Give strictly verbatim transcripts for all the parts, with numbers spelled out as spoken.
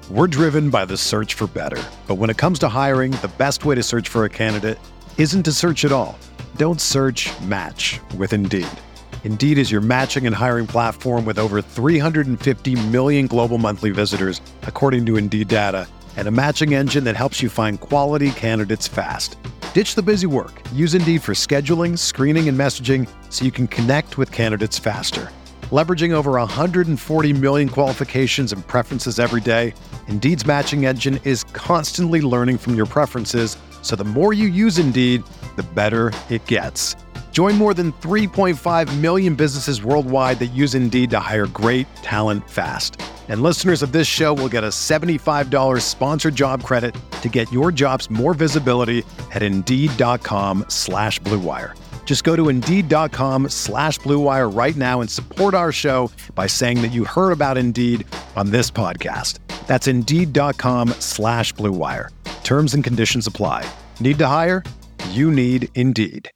We're driven by the search for better. But when it comes to hiring, the best way to search for a candidate isn't to search at all. Don't search, match with Indeed. Indeed is your matching and hiring platform with over three hundred fifty million global monthly visitors, according to Indeed data, and a matching engine that helps you find quality candidates fast. Ditch the busy work. Use Indeed for scheduling, screening, and messaging so you can connect with candidates faster. Leveraging over one hundred forty million qualifications and preferences every day, Indeed's matching engine is constantly learning from your preferences, so the more you use Indeed, the better it gets. Join more than three point five million businesses worldwide that use Indeed to hire great talent fast. And listeners of this show will get a seventy-five dollars sponsored job credit to get your jobs more visibility at Indeed.com slash Blue Wire. Just go to Indeed.com slash Blue Wire right now and support our show by saying that you heard about Indeed on this podcast. That's Indeed.com slash Blue Wire. Terms and conditions apply. Need to hire? You need Indeed.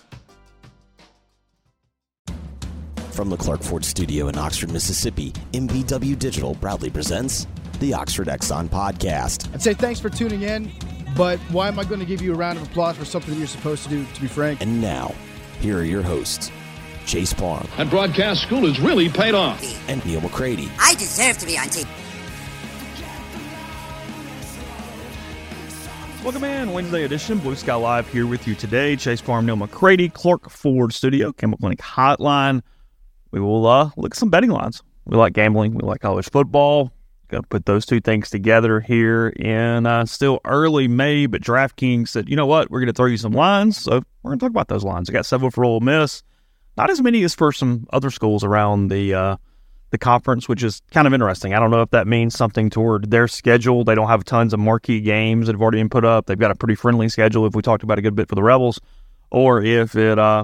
From the Clark Ford Studio in Oxford, Mississippi, M V W Digital proudly presents the Oxford Exxon Podcast. I'd say thanks for tuning in, but why am I going to give you a round of applause for something that you're supposed to do, to be frank? And now, here are your hosts, Chase Parham. And broadcast school has really paid off. And Neil McCready. I deserve to be on T V. Welcome in, Wednesday edition, Blue Sky Live here with you today. Chase Parham, Neil McCready, Clark Ford Studio, Campbell Clinic Hotline. We will uh, look at some betting lines. We like gambling. We like college football. Going to put those two things together here in uh, still early May, but DraftKings said, you know what, we're going to throw you some lines, so we're going to talk about those lines. I got several for Ole Miss. Not as many as for some other schools around the uh, the conference, which is kind of interesting. I don't know if that means something toward their schedule. They don't have tons of marquee games that have already been put up. They've got a pretty friendly schedule, if we talked about a good bit for the Rebels, or if it... Uh,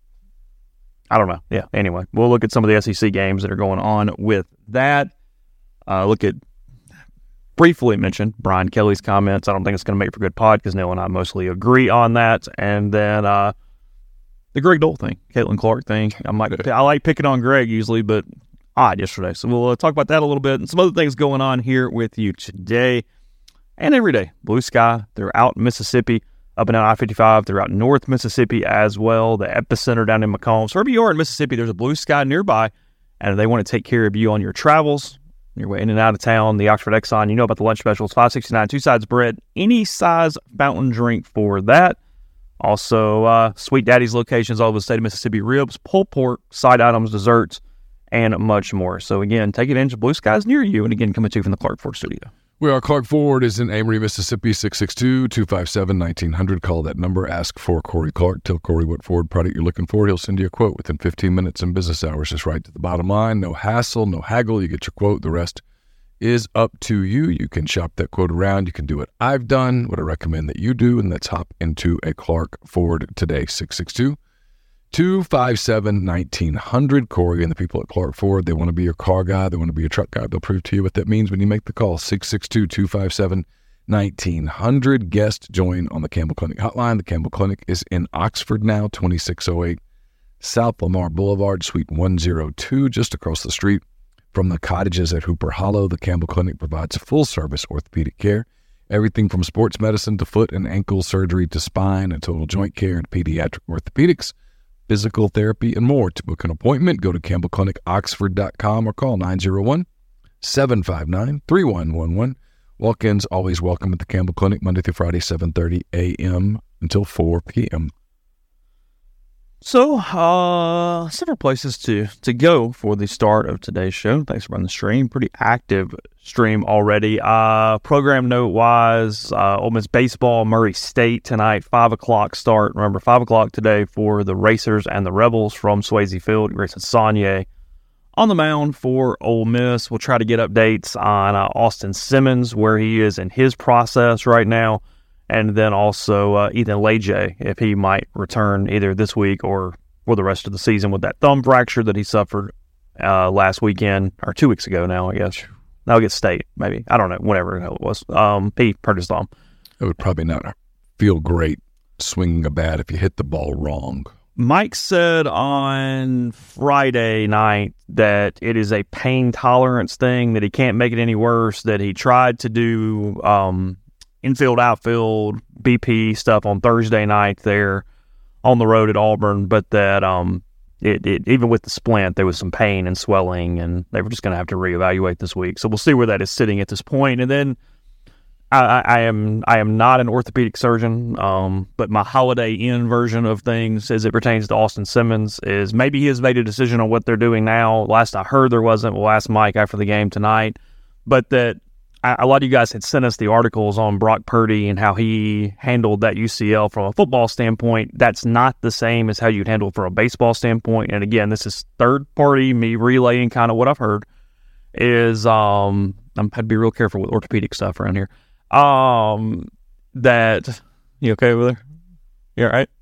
I don't know. Yeah, anyway, we'll look at some of the S E C games that are going on with that. Uh, look at, briefly mention Brian Kelly's comments. I don't think it's going to make for a good pod because Neil and I mostly agree on that. And then uh, the Greg Dole thing, Caitlin Clark thing. I might, I like picking on Greg usually, but odd yesterday. So we'll uh, talk about that a little bit and some other things going on here with you today and every day. Blue sky throughout Mississippi. Up and down I fifty-five throughout North Mississippi as well, the epicenter down in McComb. So wherever you are in Mississippi, there's a blue sky nearby, and they want to take care of you on your travels, your way in and out of town. The Oxford Exxon, you know about the lunch specials, five sixty-nine, two sides bread, any size fountain drink for that. Also, uh, Sweet Daddy's locations all over the state of Mississippi, ribs, pulled pork, side items, desserts, and much more. So again, take advantage of blue skies near you, and again, coming to you from the Clark Ford Studio. We are Clark Ford is in Amory, Mississippi, six six two, two five seven, one nine zero zero. Call that number. Ask for Corey Clark. Tell Corey what Ford product you're looking for. He'll send you a quote within fifteen minutes in business hours. Just right to the bottom line. No hassle, no haggle. You get your quote. The rest is up to you. You can shop that quote around. You can do what I've done, what I recommend that you do, and let's hop into a Clark Ford today. six six two, two five seven, one nine zero zero. Corey and the people at Clark Ford, they want to be your car guy. They want to be your truck guy. They'll prove to you what that means when you make the call. six six two, two five seven, one nine zero zero. Guest join on the Campbell Clinic hotline. The Campbell Clinic is in Oxford now, twenty-six oh eight South Lamar Boulevard, Suite one oh two, just across the street from the cottages at Hooper Hollow. The Campbell Clinic provides full-service orthopedic care. Everything from sports medicine to foot and ankle surgery to spine and total joint care and pediatric orthopedics, physical therapy, and more. To book an appointment, go to campbell clinic oxford dot com or call nine oh one, seven five nine, three one one one. Walk-ins always welcome at the Campbell Clinic, Monday through Friday, seven thirty a.m. until four p.m. So, uh, several places to, to go for the start of today's show. Thanks for running the stream. Pretty active stream already. Uh, program note-wise, uh, Ole Miss baseball, Murray State tonight, five o'clock start. Remember, five o'clock today for the Racers and the Rebels from Swayze Field. Grayson Saunier on the mound for Ole Miss. We'll try to get updates on uh, Austin Simmons, where he is in his process right now. And then also uh, Ethan Lejay, if he might return either this week or for the rest of the season with that thumb fracture that he suffered uh, last weekend, or two weeks ago now, I guess. Now get State, maybe. I don't know, whatever the hell it was. Um, he hurt his thumb. It would probably not feel great swinging a bat if you hit the ball wrong. Mike said on Friday night that it is a pain tolerance thing, that he can't make it any worse, that he tried to do um, infield, outfield, B P stuff on Thursday night there on the road at Auburn, but that um, it, it even with the splint, there was some pain and swelling, and they were just going to have to reevaluate this week. So we'll see where that is sitting at this point. And then I, I am I am not an orthopedic surgeon, um, but my Holiday Inn version of things as it pertains to Austin Simmons is maybe he has made a decision on what they're doing now. Last I heard there wasn't. We'll ask Mike after the game tonight. But that I, a lot of you guys had sent us the articles on Brock Purdy and how he handled that U C L from a football standpoint. That's not the same as how you'd handle it from a baseball standpoint. And again, this is third party, me relaying kind of what I've heard is um, I'm, I'd be real careful with orthopedic stuff around here. Um, that you okay over there? You all right?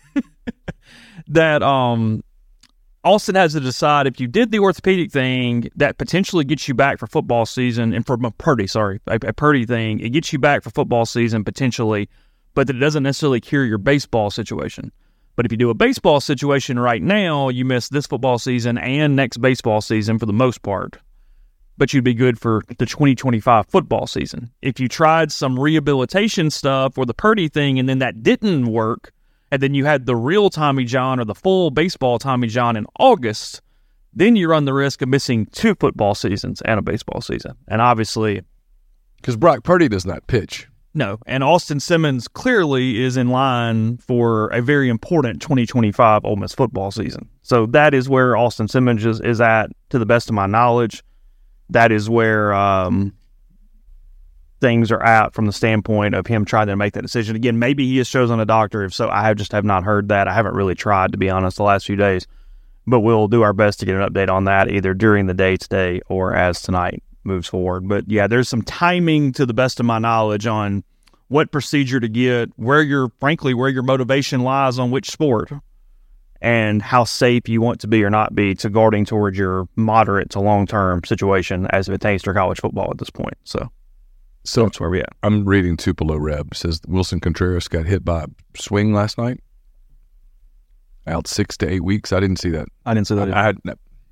that um, Austin has to decide if you did the orthopedic thing that potentially gets you back for football season, and for a Purdy, sorry, a, a Purdy thing, it gets you back for football season potentially, but that it doesn't necessarily cure your baseball situation. But if you do a baseball situation right now, you miss this football season and next baseball season for the most part. But you'd be good for the twenty twenty-five football season. If you tried some rehabilitation stuff or the Purdy thing and then that didn't work, and then you had the real Tommy John or the full baseball Tommy John in August, then you run the risk of missing two football seasons and a baseball season. And obviously, because Brock Purdy does not pitch. No, and Austin Simmons clearly is in line for a very important twenty twenty-five Ole Miss football season. So that is where Austin Simmons is, is at, to the best of my knowledge. That is where um, things are at from the standpoint of him trying to make that decision. Again, maybe he has chosen a doctor. If so, I have just have not heard that. I haven't really tried, to be honest, the last few days. But we'll do our best to get an update on that either during the day today or as tonight moves forward. But, yeah, there's some timing, to the best of my knowledge, on what procedure to get, where your, frankly, where your motivation lies on which sport, and how safe you want to be or not be to guarding towards your moderate to long-term situation as it pertains to college football at this point. So, so that's where we at. I'm reading Tupelo Reb. Says Wilson Contreras got hit by a swing last night. Out six to eight weeks. I didn't see that. I didn't see that. I, I had,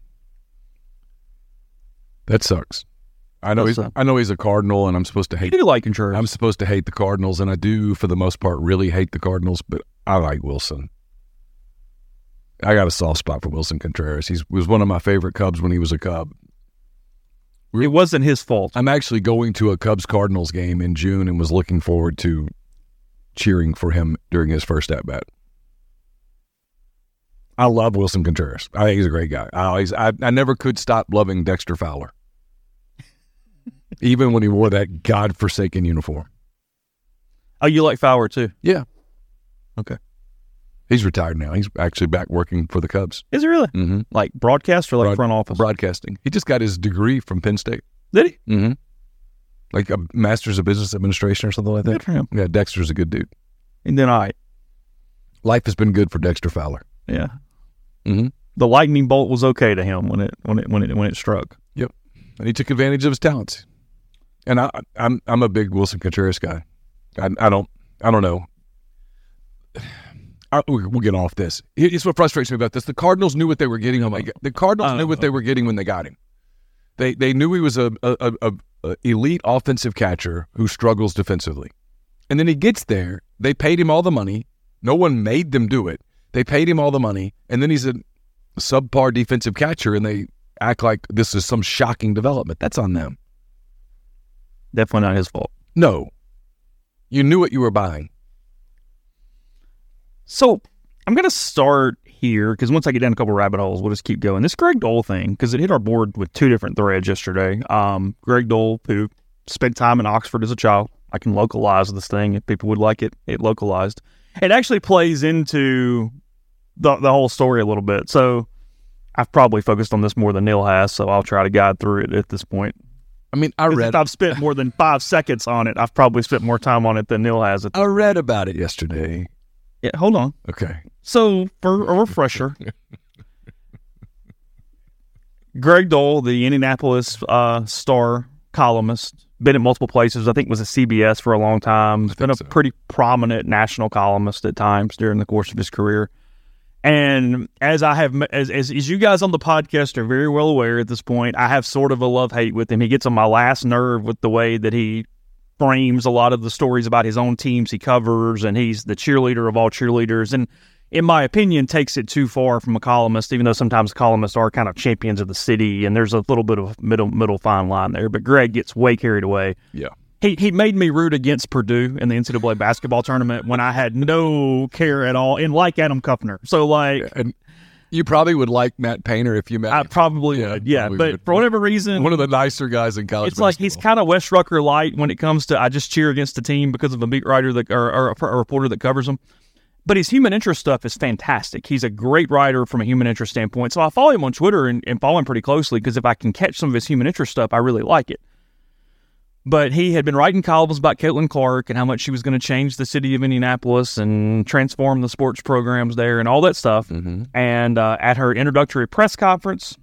that sucks. I know he's, I know he's a Cardinal, and I'm supposed to hate. You do like Contreras. I'm supposed to hate the Cardinals, and I do, for the most part, really hate the Cardinals, but I like Wilson. I got a soft spot for Wilson Contreras. He was one of my favorite Cubs when he was a Cub. It wasn't his fault. I'm actually going to a Cubs-Cardinals game in June and was looking forward to cheering for him during his first at-bat. I love Wilson Contreras. I think he's a great guy. I always, I, I never could stop loving Dexter Fowler, even when he wore that godforsaken uniform. Oh, you like Fowler too? Yeah. Okay. He's retired now. He's actually back working for the Cubs. Is he really? Mm-hmm. Like broadcast or like Broad, front office? Broadcasting. He just got his degree from Penn State. Did he? Mm-hmm. Like a Master's of Business Administration or something like that. Good for him. Yeah, Dexter's a good dude. And then I. Life has been good for Dexter Fowler. Yeah. Mm-hmm. The lightning bolt was okay to him when it when it when it when it struck. Yep. And he took advantage of his talents. And I, I'm I'm a big Wilson Contreras guy. I, I don't I don't know. I, we'll get off this. Here's what frustrates me about this: the Cardinals knew what they were getting. Oh my God. The Cardinals uh, knew what they were getting when they got him. They they knew he was a, a, a, a elite offensive catcher who struggles defensively, and then he gets there. They paid him all the money. No one made them do it. They paid him all the money, and then he's a subpar defensive catcher, and they act like this is some shocking development. That's on them. Definitely not his fault. No, you knew what you were buying. So I'm going to start here because once I get down a couple rabbit holes, we'll just keep going. This Greg Dole thing, because it hit our board with two different threads yesterday. Um, Greg Dole, who spent time in Oxford as a child. I can localize this thing if people would like it. It localized. It actually plays into the the whole story a little bit. So I've probably focused on this more than Neil has, so I'll try to guide through it at this point. I mean, I read. If I've spent more than five seconds on it, I've probably spent more time on it than Neil has. I read about it yesterday. Yeah, hold on. Okay. So, for a refresher, Greg Dole, the Indianapolis uh, Star columnist, been at multiple places. I think was at C B S for a long time. He's been a so. pretty prominent national columnist at times during the course of his career. And as I have, as, as as you guys on the podcast are very well aware at this point, I have sort of a love-hate with him. He gets on my last nerve with the way that he frames a lot of the stories about his own teams he covers, and he's the cheerleader of all cheerleaders. And in my opinion, takes it too far from a columnist, even though sometimes columnists are kind of champions of the city, and there's a little bit of middle middle fine line there. But Greg gets way carried away. Yeah. He he made me root against Purdue in the N C double A basketball tournament when I had no care at all, and like Adam Kuffner. So, like... And you probably would like Matt Painter if you met I him. probably Yeah, would, yeah. probably But would. for whatever reason... One of the nicer guys in college It's like he's basketball. kind of Wes Rucker light when it comes to I just cheer against the team because of a beat writer that or, or a, a reporter that covers him. But his human interest stuff is fantastic. He's a great writer from a human interest standpoint. So I follow him on Twitter and, and follow him pretty closely because if I can catch some of his human interest stuff, I really like it. But he had been writing columns about Caitlin Clark and how much she was going to change the city of Indianapolis and transform the sports programs there and all that stuff. Mm-hmm. And uh, at her introductory press conference,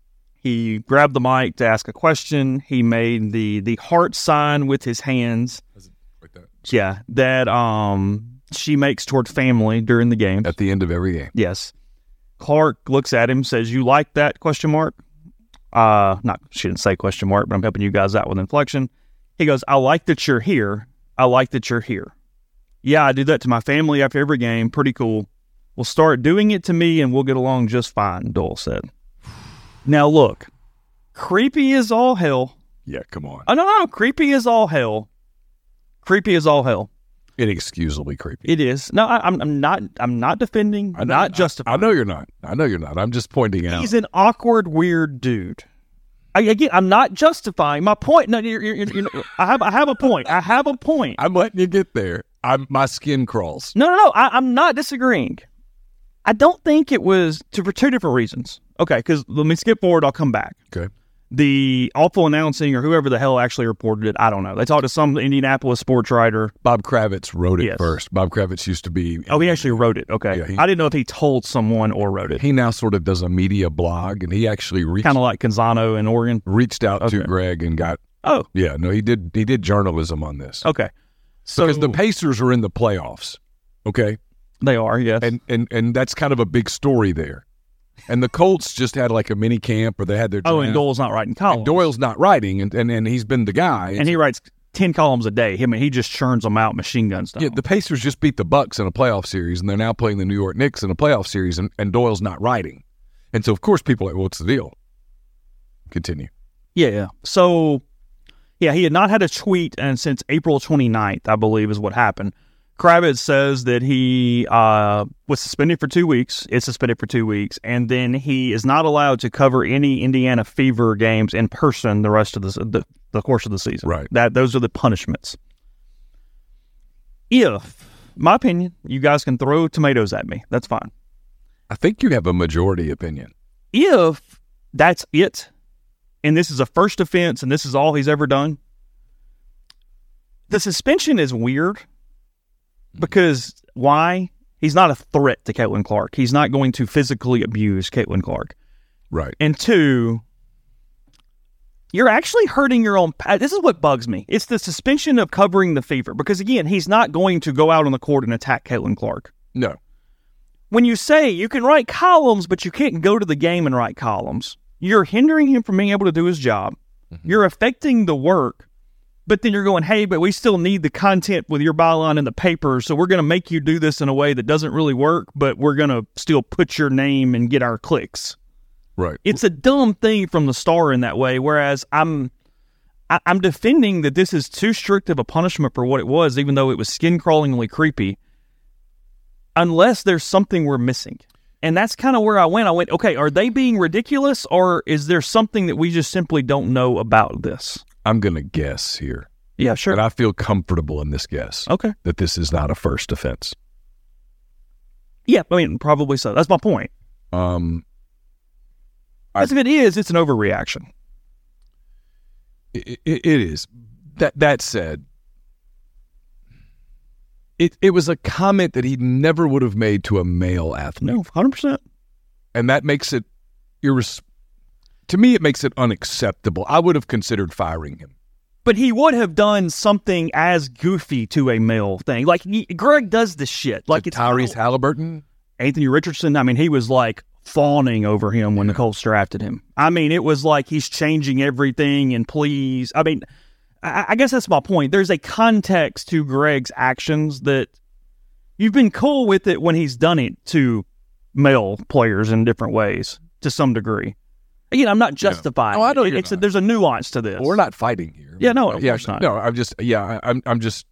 he grabbed the mic to ask a question. He made the the heart sign with his hands. Like that. Yeah, that um she makes toward family during the game. At the end of every game. Yes. Clark looks at him, says, "You like that?" Question mark. Uh, not she didn't say question mark, but I'm helping you guys out with inflection. He goes, "I like that you're here. I like that you're here. Yeah, I do that to my family after every game. Pretty cool. We'll start doing it to me and we'll get along just fine," Doyle said. Now look, creepy as all hell. Yeah, come on. Oh, no, no, creepy as all hell. Creepy as all hell. Inexcusably creepy. It is. No, I, I'm, I'm not. I'm not defending. I know, not justifying. I know you're not. I know you're not. I'm just pointing out. He's an awkward, weird dude. I, again, I'm not justifying my point. No, you're, you're, you're, you're, I have. I have a point. I have a point. I'm letting you get there. I'm my skin crawls. No, no, no. I, I'm not disagreeing. I don't think it was to, for two different reasons. Okay, because let me skip forward. I'll come back. Okay. The awful announcing or whoever the hell actually reported it, I don't know. They talked to some Indianapolis sports writer. Bob Kravitz wrote it Yes. first. Bob Kravitz used to be. Oh, he actually wrote it. Okay. Yeah, he- I didn't know if he told someone or wrote it. He now sort of does a media blog, and he actually reached Kind of like Canzano in Oregon. reached out to Okay. Greg and got. Oh, Yeah, no, he did. He did journalism on this okay. So because the Pacers are in the playoffs. Okay, they are, yes. and and and that's kind of a big story there. And the Colts just had like a mini camp, or they had their oh, and draft. Doyle's not writing columns. And Doyle's not writing, and, and and he's been the guy. And he writes ten columns a day. I mean, he just churns them out, machine gun style. Yeah, the Pacers just beat the Bucks in a playoff series, and they're now playing the New York Knicks in a playoff series, and, and Doyle's not writing. And so, of course, people are like, well, what's the deal? Continue. Yeah, yeah. So, yeah, he had not had a tweet and since April twenty-ninth, I believe, is what happened. Kravitz says that he uh, was suspended for two weeks. Is suspended for two weeks, and then he is not allowed to cover any Indiana Fever games in person the rest of the the, the course of the season. Right. That those are the punishments. If, my opinion, you guys can throw tomatoes at me, that's fine. I think you have a majority opinion. If that's it, and this is a first offense, and this is all he's ever done, the suspension is weird. Because why? He's not a threat to Caitlin Clark. He's not going to physically abuse Caitlin Clark. Right. And two, you're actually hurting your own. This is what bugs me. It's the suspension of covering the Fever. Because again, he's not going to go out on the court and attack Caitlin Clark. No. When you say you can write columns, but you can't go to the game and write columns, you're hindering him from being able to do his job. Mm-hmm. You're affecting the work. But then you're going, hey, but we still need the content with your byline in the paper, so we're going to make you do this in a way that doesn't really work, but we're going to still put your name and get our clicks. Right. It's a dumb thing from the Star in that way, whereas I'm I, I'm defending that this is too strict of a punishment for what it was, even though it was skin-crawlingly creepy, unless there's something we're missing. And that's kind of where I went. I went, okay, are they being ridiculous, or is there something that we just simply don't know about this? I'm going to guess here. Yeah, sure. And I feel comfortable in this guess. Okay. That this is not a first offense. Yeah, I mean, probably so. That's my point. Um, Because if it is, it's an overreaction. it, it, it is. That that said, it it was a comment that he never would have made to a male athlete. No, one hundred percent. And that makes it irres- to me, it makes it unacceptable. I would have considered firing him. But he would have done something as goofy to a male thing. Like, he, Greg does this shit. Like, To it's Tyrese Halliburton. Anthony Richardson, I mean, he was like fawning over him when yeah. the Colts drafted him. I mean, it was like he's changing everything and please. I mean, I, I guess that's my point. There's a context to Greg's actions that you've been cool with it when he's done it to male players in different ways to some degree. Again, I'm not justifying. Yeah. Oh, I know it. You're It's not. A, there's a nuance to this. Well, we're not fighting here. Yeah, no, of yeah, course not. No, I'm just, yeah, I'm, I'm just,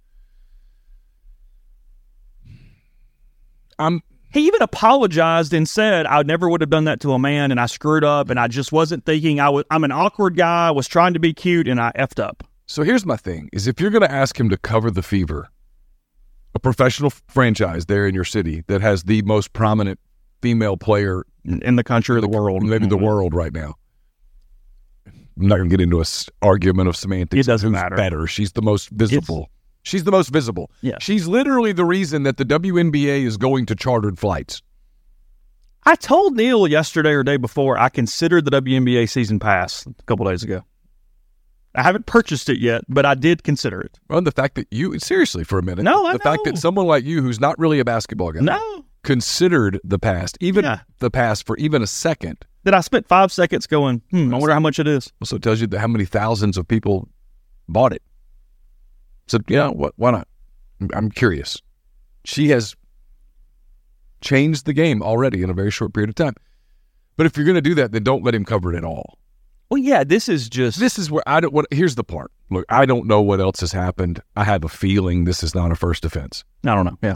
I'm. He even apologized and said, I never would have done that to a man, and I screwed up, and I just wasn't thinking. I was, I'm an awkward guy. I was trying to be cute, and I effed up. So here's my thing, is if you're going to ask him to cover the Fever, a professional franchise there in your city that has the most prominent female player in the country or the world, maybe mm-hmm. the world right now. I'm not going to get into a s- argument of semantics. It doesn't who's matter. Better. She's the most visible. It's, She's the most visible. Yeah. She's literally the reason that the W N B A is going to chartered flights. I told Neil yesterday or day before I considered the W N B A season pass a couple days ago. I haven't purchased it yet, but I did consider it. Well, the fact that you, seriously for a minute, no, I the know. fact that someone like you who's not really a basketball guy no. considered the past, even yeah. the past for even a second. That I spent five seconds going, hmm, I wonder how much it is. Also tells you that how many thousands of people bought it. So, you know, what, why not? I'm curious. She has changed the game already in a very short period of time. But if you're going to do that, then don't let him cover it at all. Well, yeah, this is just... This is where I don't... What, here's the part. Look, I don't know what else has happened. I have a feeling this is not a first offense. I don't know, yeah.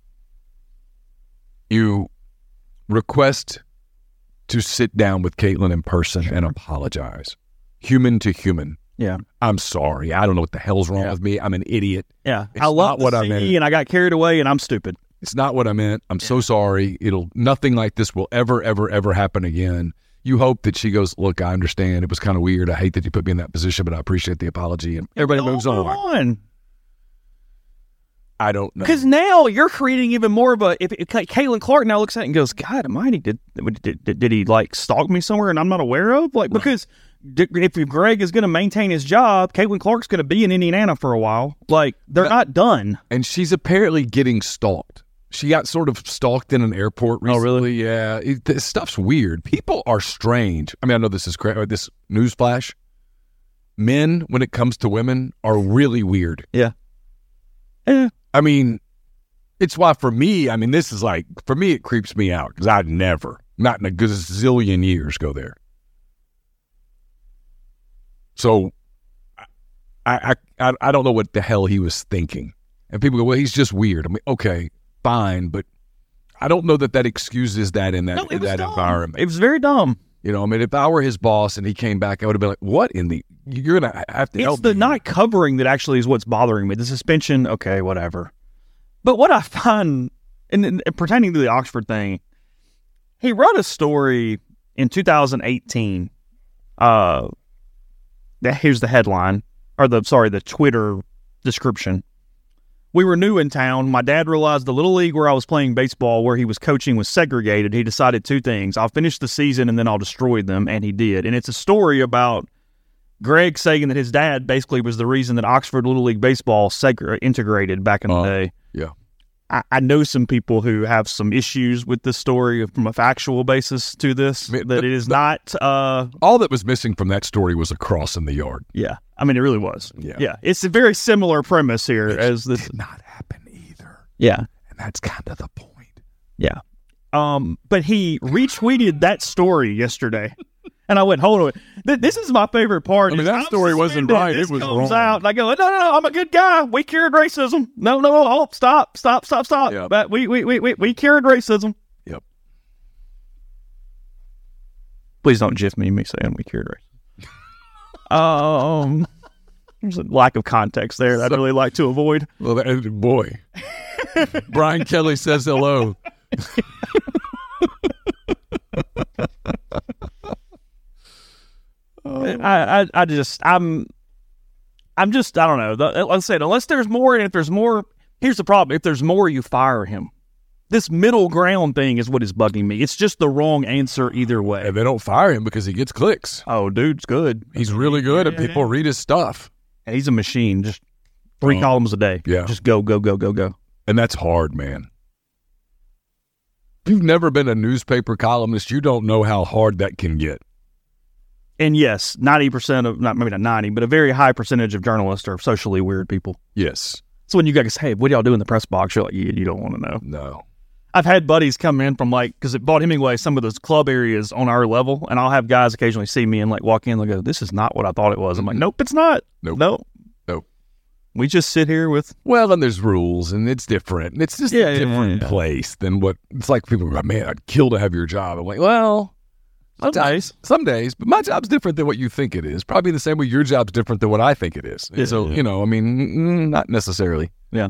You request to sit down with Caitlin in person sure. and apologize. Human to human. Yeah. I'm sorry. I don't know what the hell's wrong yeah. with me. I'm an idiot. Yeah. It's I love not what the I meant. and I got carried away and I'm stupid. It's not what I meant. I'm yeah. so sorry. It'll nothing like this will ever, ever, ever happen again. You hope that she goes, look, I understand. It was kind of weird. I hate that you put me in that position, but I appreciate the apology. And everybody oh, moves on. on. I don't know. Because now you're creating even more of a... If, if Caitlin Clark now looks at it and goes, God almighty, did, did, did, did he like stalk me somewhere and I'm not aware of? Like, right. Because if Greg is going to maintain his job, Caitlin Clark's going to be in Indiana for a while. Like, they're but, not done. And she's apparently getting stalked. She got sort of stalked in an airport recently. Oh, really? Yeah. It, this stuff's weird. People are strange. I mean, I know this is cra- this newsflash. Men, when it comes to women, are really weird. Yeah. Yeah. I mean, it's why for me, I mean, this is like, for me, it creeps me out because I'd never, not in a gazillion years, go there. So I, I, I don't know what the hell he was thinking. And people go, well, he's just weird. I mean, okay, fine, but I don't know that that excuses that in that, no, in that dumb. environment. It was very dumb. You know, I mean, if I were his boss and he came back, I would have been like, what in the, you're going to have to it's help It's the me. not covering that actually is what's bothering me. The suspension, okay, whatever. But what I find, and, and pertaining to the Oxford thing, he wrote a story in two thousand eighteen. Uh, that here's the headline, or the, sorry, the Twitter description. We were new in town. My dad realized the little league where I was playing baseball, where he was coaching, was segregated. He decided two things. I'll finish the season and then I'll destroy them. And he did. And it's a story about Greg saying that his dad basically was the reason that Oxford Little League Baseball seg- integrated back in the uh, day. Yeah. I, I know some people who have some issues with this story from a factual basis to this, I mean, that the, it is the, not... Uh, all that was missing from that story was a cross in the yard. Yeah. I mean, it really was. Yeah. Yeah. It's a very similar premise here Which as this. did not happen either. Yeah. And that's kind of the point. Yeah. Um, but he retweeted that story yesterday. And I went, hold on. Th- this is my favorite part. I mean, that I'm story wasn't right. This It was comes wrong. Out, and I go, no, no, no, I'm a good guy. We cured racism. No, no, oh, stop, stop, stop, stop. Yep. But we, we, we, we, we cured racism. Yep. Please don't gif me, me saying we cured racism. um, there's a lack of context there that I'd really like to avoid. Well, that, boy. Brian Kelly says hello. I, I, I just, I'm, I'm just, I don't know. The, like I said, unless there's more, and if there's more, here's the problem. If there's more, you fire him. This middle ground thing is what is bugging me. It's just the wrong answer either way. And they don't fire him because he gets clicks. Oh, dude's good. He's really good, yeah, and people yeah. read his stuff. And he's a machine. Just three oh, columns a day. Yeah. Just go, go, go, go, go. And that's hard, man. you've never been a newspaper columnist, you don't know how hard that can get. And yes, ninety percent of, not maybe not ninety, but a very high percentage of journalists are socially weird people. Yes. So when you guys say, hey, what do y'all do in the press box? You're like, you, you don't want to know. No. I've had buddies come in from like, because at Vaught Hemingway, some of those club areas on our level, and I'll have guys occasionally see me and like walk in and they'll go, this is not what I thought it was. I'm like, nope, it's not. Nope. Nope. Nope. We just sit here with. Well, and there's rules, and it's different. And it's just Yeah, a yeah, different yeah, yeah. place than what, it's like people go, man, I'd kill to have your job. I'm like, well, Some days. Some days, but my job's different than what you think it is. Probably the same way your job's different than what I think it is. Yeah, so, yeah. you know, I mean, mm, not necessarily. Yeah.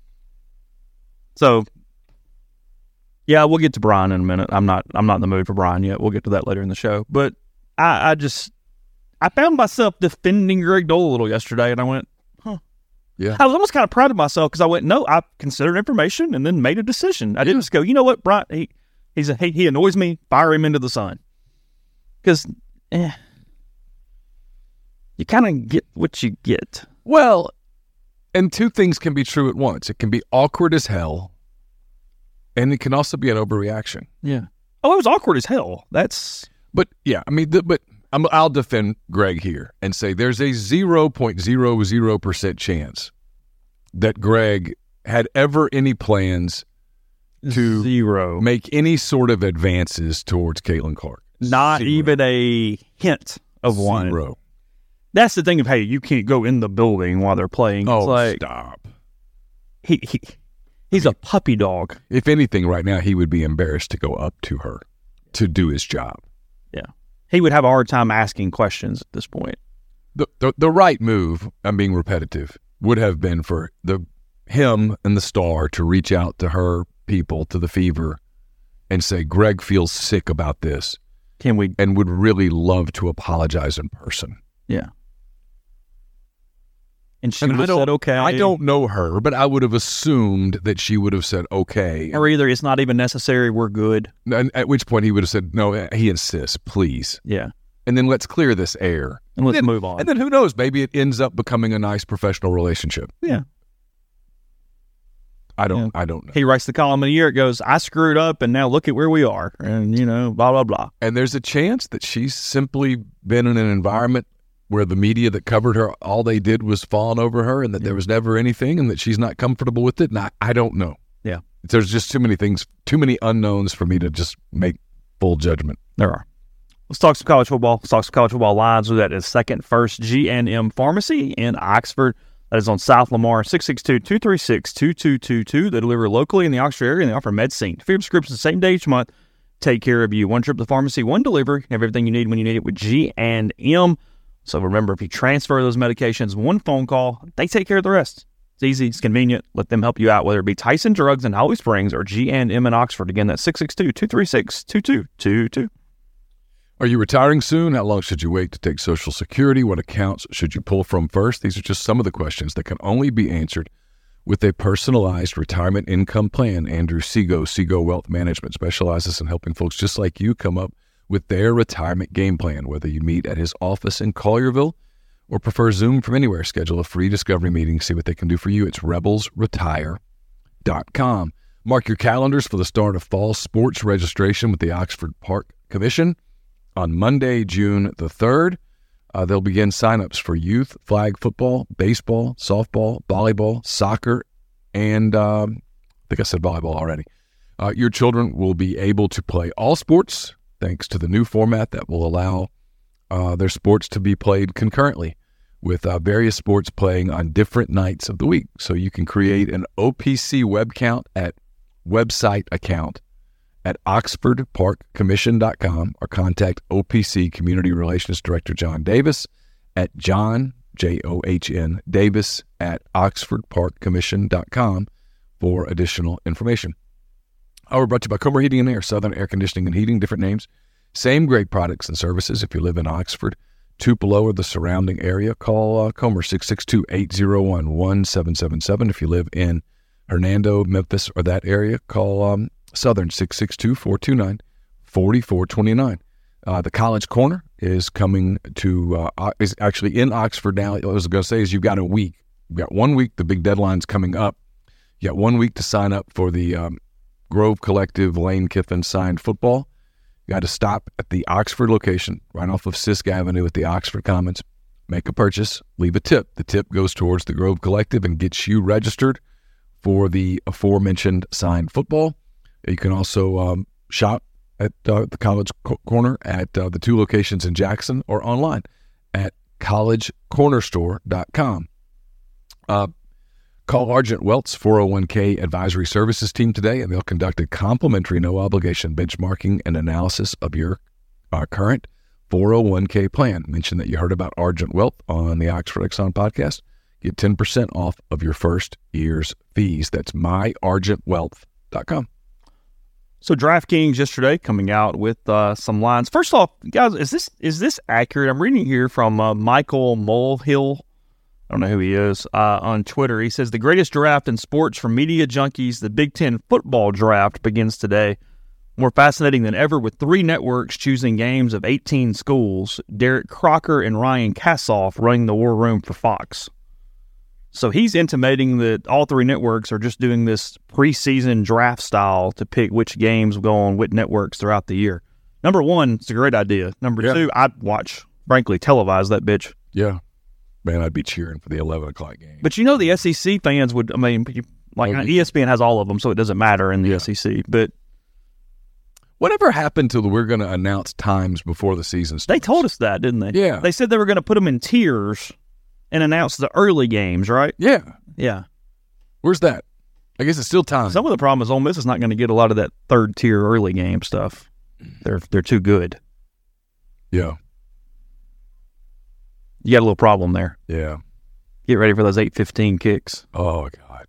So, yeah, we'll get to Brian in a minute. I'm not I'm not in the mood for Brian yet. We'll get to that later in the show. But I, I just, I found myself defending Greg Dole a little yesterday, and I went, huh. Yeah. I was almost kind of proud of myself because I went, no, I considered information and then made a decision. I didn't just go, you know what, Brian, he, he's a, he, he annoys me, fire him into the sun. Because, eh, you kind of get what you get. Well, and two things can be true at once. It can be awkward as hell, and it can also be an overreaction. Yeah. Oh, it was awkward as hell. That's... But, yeah, I mean, the, but I'm, I'll defend Greg here and say there's a zero point zero zero percent chance that Greg had ever any plans to Zero. make any sort of advances towards Caitlin Clark. Not Zero. even a hint of one. Zero. That's the thing of, hey, you can't go in the building while they're playing. Oh, it's like, stop. he, he he's a puppy dog. If anything, right now, he would be embarrassed to go up to her to do his job. Yeah. He would have a hard time asking questions at this point. The, the the right move, I'm being repetitive, would have been for the him and the Star to reach out to her people, to the Fever, and say, Greg feels sick about this Can we? and would really love to apologize in person. Yeah. And she And would I have don't- said, okay. I don't know her, but I would have assumed that she would have said, okay. Or either it's not even necessary, we're good. And at which point he would have said, no, he insists, please. Yeah. And then let's clear this air. And let's then, move on. And then who knows? Maybe it ends up becoming a nice professional relationship. Yeah. I don't. Yeah. I don't know. He writes the column in a year. It goes, I screwed up, and now look at where we are. And, you know, blah, blah, blah. And there's a chance that she's simply been in an environment where the media that covered her, all they did was fawn over her, and that there was never anything, and that she's not comfortable with it. And I, I don't know. Yeah. There's just too many things, too many unknowns for me to just make full judgment. There are. Let's talk some college football. Let's talk some college football lines. We've got a Second First G and M Pharmacy in Oxford. That is on South Lamar, six six two, two three six, two two two two. They deliver locally in the Oxford area, and they offer MedSync. For your prescriptions the same day each month, take care of you. One trip to the pharmacy, one delivery. Have everything you need when you need it with G and M. So remember, if you transfer those medications, one phone call, they take care of the rest. It's easy. It's convenient. Let them help you out, whether it be Tyson Drugs in Holly Springs or G and M in Oxford. Again, that's six six two, two three six, two two two two. Are you retiring soon? How long should you wait to take Social Security? What accounts should you pull from first? These are just some of the questions that can only be answered with a personalized retirement income plan. Andrew Seago, Seago Wealth Management, specializes in helping folks just like you come up with their retirement game plan. Whether you meet at his office in Collierville or prefer Zoom from anywhere, schedule a free discovery meeting. See what they can do for you. It's rebels retire dot com. Mark your calendars for the start of fall sports registration with the Oxford Park Commission. On Monday, June the third, uh, they'll begin signups for youth, flag football, baseball, softball, volleyball, soccer, and um, I think I said volleyball already. Uh, your children will be able to play all sports thanks to the new format that will allow uh, their sports to be played concurrently with uh, various sports playing on different nights of the week. So you can create an O P C web count at website account at oxford park commission dot com or contact O P C Community Relations Director John Davis at John, J O H N, Davis at oxford park commission dot com for additional information. Oh, we're brought to you by Comer Heating and Air, Southern Air Conditioning and Heating, different names. Same great products and services. If you live in Oxford, Tupelo, or the surrounding area, call uh, Comer, six six two, eight zero one, one seven seven seven. If you live in Hernando, Memphis, or that area, call um, Southern, six six two, four two nine, four four two nine. Uh, the College Corner is coming to, uh, is actually in Oxford now. What I was going to say is you've got a week. You've got one week. The big deadline's coming up. You got one week to sign up for the um, Grove Collective Lane Kiffin signed football. You got to stop at the Oxford location, right off of Sisk Avenue at the Oxford Commons. Make a purchase, leave a tip. The tip goes towards the Grove Collective and gets you registered for the aforementioned signed football. You can also um, shop at uh, the College Co- Corner at uh, the two locations in Jackson or online at college corner store dot com. Uh, call Argent Wealth's four oh one k advisory services team today, and they'll conduct a complimentary, no-obligation benchmarking and analysis of your uh, current four oh one k plan. Mention that you heard about Argent Wealth on the Oxford Exxon podcast. Get ten percent off of your first year's fees. That's my argent wealth dot com. So DraftKings yesterday coming out with uh, some lines. First off, guys, is this is this accurate? I'm reading here from uh, Michael Mulhill. I don't know who he is, uh, on Twitter. He says, the greatest draft in sports for media junkies, the Big Ten football draft begins today. More fascinating than ever with three networks choosing games of eighteen schools. Derek Crocker and Ryan Kassoff running the war room for Fox. So he's intimating that all three networks are just doing this preseason draft style to pick which games will go on which networks throughout the year. Number one, it's a great idea. Number yeah. two, I'd watch, frankly, televise that bitch. Yeah. Man, I'd be cheering for the eleven o'clock game. But you know the S E C fans would, I mean, you, like okay. E S P N has all of them, so it doesn't matter in the yeah. S E C. But whatever happened to we're going to announce times before the season starts? They told us that, didn't they? Yeah. They said they were going to put them in tiers and announce the early games, right? Yeah. Yeah. Where's that? I guess it's still time. Some of the problem is Ole Miss is not going to get a lot of that third tier early game stuff. They're they're too good. Yeah. You got a little problem there. Yeah. Get ready for those eight fifteen kicks. Oh, God.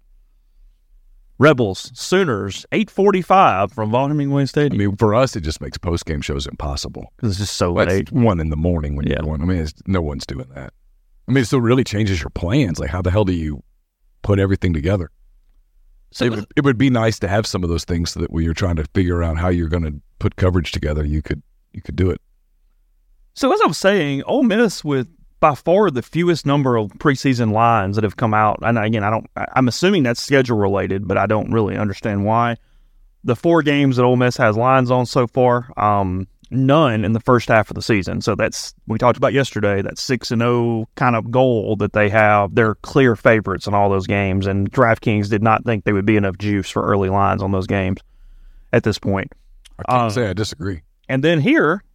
Rebels, Sooners, eight forty-five from Vaughn Hemingway I Stadium. mean, for us, it just makes post-game shows impossible. Because it's just so Well, late. it's one in the morning when Yeah. you're going. I mean, it's, no one's doing that. I mean, it still really changes your plans. Like, how the hell do you put everything together? So it, would, it would be nice to have some of those things so that when you're trying to figure out how you're going to put coverage together, you could you could do it. So as I was saying, Ole Miss with by far the fewest number of preseason lines that have come out. And again, I don't. I'm assuming that's schedule related, but I don't really understand why. The four games that Ole Miss has lines on so far, um, none in the first half of the season. So that's we talked about yesterday. That six and zero kind of goal that they have. They're clear favorites in all those games, and DraftKings did not think there would be enough juice for early lines on those games at this point. I can't Um, say I disagree. And then here,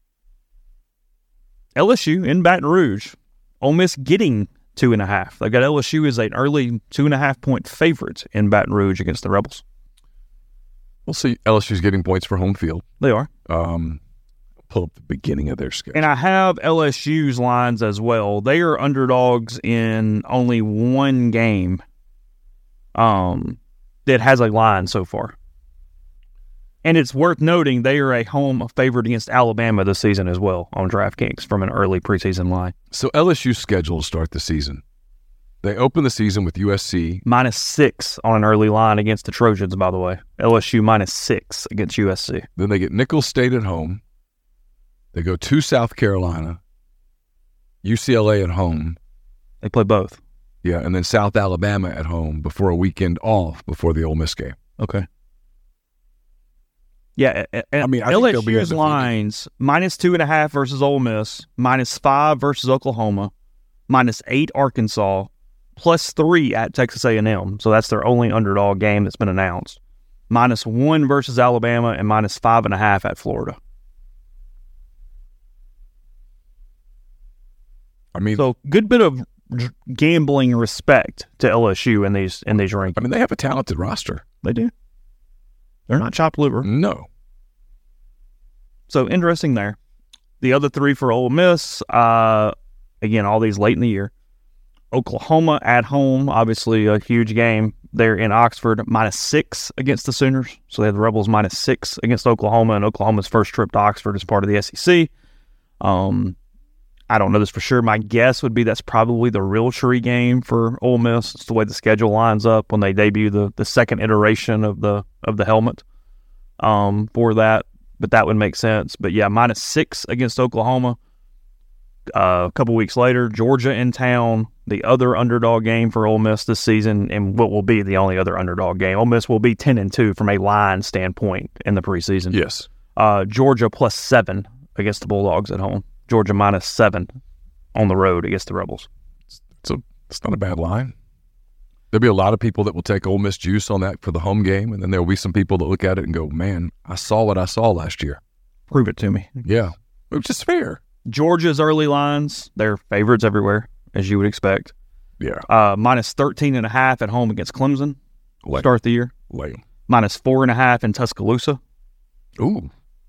L S U in Baton Rouge, Ole Miss getting two and a half. They've got L S U as an early two and a half point favorite in Baton Rouge against the Rebels. We'll see. L S U's getting points for home field. They are. Um, pull up the beginning of their schedule. And I have L S U's lines as well. They are underdogs in only one game um, that has a line so far. And it's worth noting they are a home favorite against Alabama this season as well on DraftKings from an early preseason line. So L S U's schedule to start the season. They open the season with U S C. Minus six on an early line against the Trojans, by the way. L S U minus six against U S C. Then they get Nicholls State at home. They go to South Carolina. U C L A at home. They play both. Yeah, and then South Alabama at home before a weekend off before the Ole Miss game. Okay. Yeah, I mean, I think they'll be L S U's undefeated. lines, minus two and a half versus Ole Miss, minus five versus Oklahoma, minus eight Arkansas, plus three at Texas A and M. So that's their only underdog game that's been announced. Minus one versus Alabama and minus five and a half at Florida. I mean, So good bit of g- gambling respect to L S U in these in these rankings. I mean, they have a talented roster. They do. They're not chopped liver. No. So interesting there. The other three for Ole Miss, uh, again, all these late in the year. Oklahoma at home, obviously a huge game. They're in Oxford, minus six against the Sooners. So they have the Rebels minus six against Oklahoma, and Oklahoma's first trip to Oxford is part of the S E C. Um, I don't know this for sure. My guess would be that's probably the Realtree game for Ole Miss. It's the way the schedule lines up when they debut the, the second iteration of the of the helmet um, for that. But that would make sense. But yeah, minus six against Oklahoma. Uh, a couple weeks later, Georgia in town, the other underdog game for Ole Miss this season, and what will be the only other underdog game. Ole Miss will be ten and two from a line standpoint in the preseason. Yes. Uh, Georgia plus seven against the Bulldogs at home. Georgia minus seven on the road against the Rebels. So it's not a bad line. There'll be a lot of people that will take Ole Miss juice on that for the home game, and then there'll be some people that look at it and go, man, I saw what I saw last year. Prove it to me. Yeah, which is fair. Georgia's early lines, they're favorites everywhere, as you would expect. Yeah. Uh, minus thirteen and a half at home against Clemson. Lame. Start the year. Lame. Minus four and a half in Tuscaloosa. Ooh.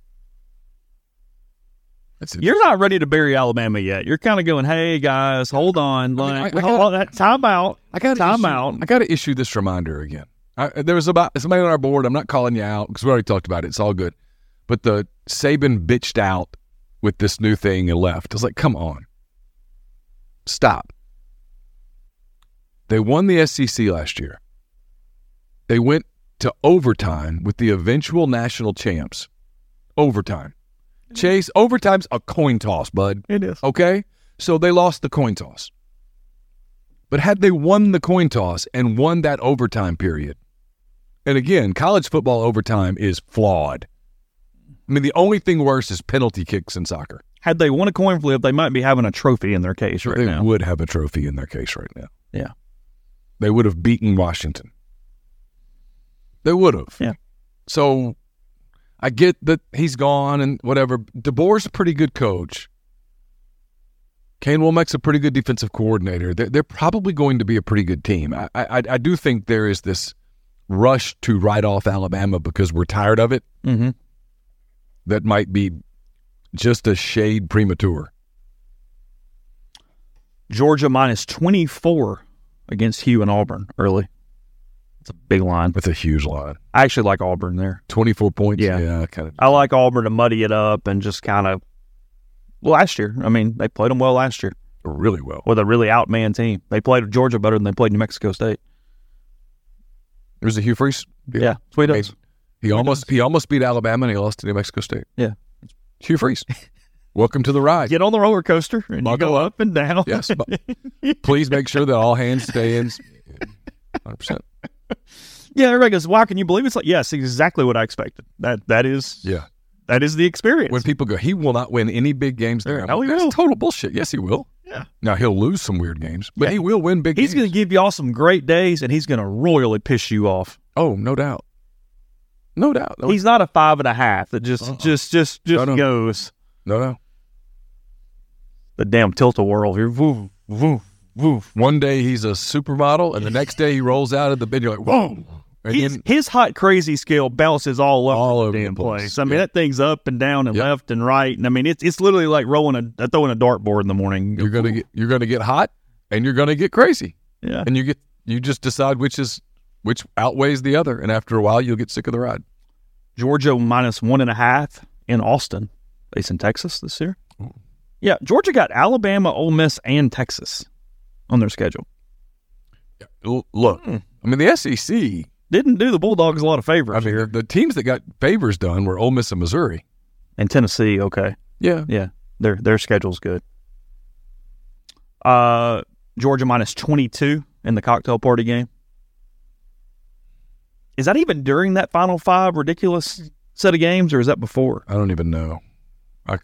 That's You're not ready to bury Alabama yet. You're kind of going, hey, guys, hold on. I mean, Like, I- I hold gotta- on, that time out. I got time out. I got to issue this reminder again. I, there was about somebody on our board. I'm not calling you out because we already talked about it. It's all good. But the Saban bitched out with this new thing and left. I was like, come on, stop. They won the S E C last year. They went to overtime with the eventual national champs. Overtime. Chase, overtime's a coin toss, bud. It is. Okay? So they lost the coin toss. But had they won the coin toss and won that overtime period, and again, college football overtime is flawed. I mean, the only thing worse is penalty kicks in soccer. Had they won a coin flip, they might be having a trophy in their case right they now. would have a trophy in their case right now. Yeah. They would have beaten Washington. They would have. Yeah. So I get that he's gone and whatever. DeBoer's a pretty good coach. Kane Womack's a pretty good defensive coordinator. They're, they're probably going to be a pretty good team. I, I, I do think there is this rush to write off Alabama because we're tired of it. Mm-hmm. That might be just a shade premature. Georgia minus twenty-four against Hugh and Auburn early. It's a big line. That's a huge line. I actually like Auburn there. twenty-four points? Yeah. Yeah, kind of. I like Auburn to muddy it up and just kind of, well, last year. I mean, they played them well last year Really well. with a really outmanned team. They played Georgia better than they played New Mexico State. It was a Hugh Freeze. Yeah, sweet ups. He almost he almost beat Alabama and he lost to New Mexico State. Yeah. Hugh Freeze. Welcome to the ride. Get on the roller coaster and you Buckle go up. up and down. Yes. But please make sure that all hands stay in. one hundred percent. Yeah, everybody goes, "Why can you believe it?" It's like, yes, exactly what I expected. That that is Yeah. that is the experience. When people go, he will not win any big games there. Oh, he That's will. total bullshit. Yes, he will. Yeah. Now, he'll lose some weird games, but Yeah. he will win big He's games. going to give y'all some great days, and he's going to royally piss you off. Oh, no doubt. No doubt. No, He's not a five and a half that just Uh-uh. just just just No, no. goes no, no. the damn tilt-a-whirl here. Woo, woo, woo. One day he's a supermodel, and the next day he rolls out of the bed. You're like, whoa. And His, then, his hot crazy scale bounces all over All the over damn the place. place. I mean, Yeah. that thing's up and down and Yep. left and right, and I mean, it's it's literally like rolling a throwing a dartboard in the morning. you're gonna get you're gonna get hot, and you're gonna get crazy, yeah. and you get you just decide which is which outweighs the other, and after a while you'll get sick of the ride. Georgia minus one and a half in Austin, based in Texas this year. Yeah, Georgia got Alabama, Ole Miss, and Texas on their schedule. L- Look, Hmm. I mean the S E C. Didn't do the Bulldogs a lot of favors I mean here. the, the teams that got favors done were Ole Miss and Missouri. And Tennessee, okay. Yeah, Yeah, their their schedule's good. Uh, Georgia minus twenty-two in the cocktail party game. Is that even during that Final Five ridiculous set of games, or is that before? I don't even know. I,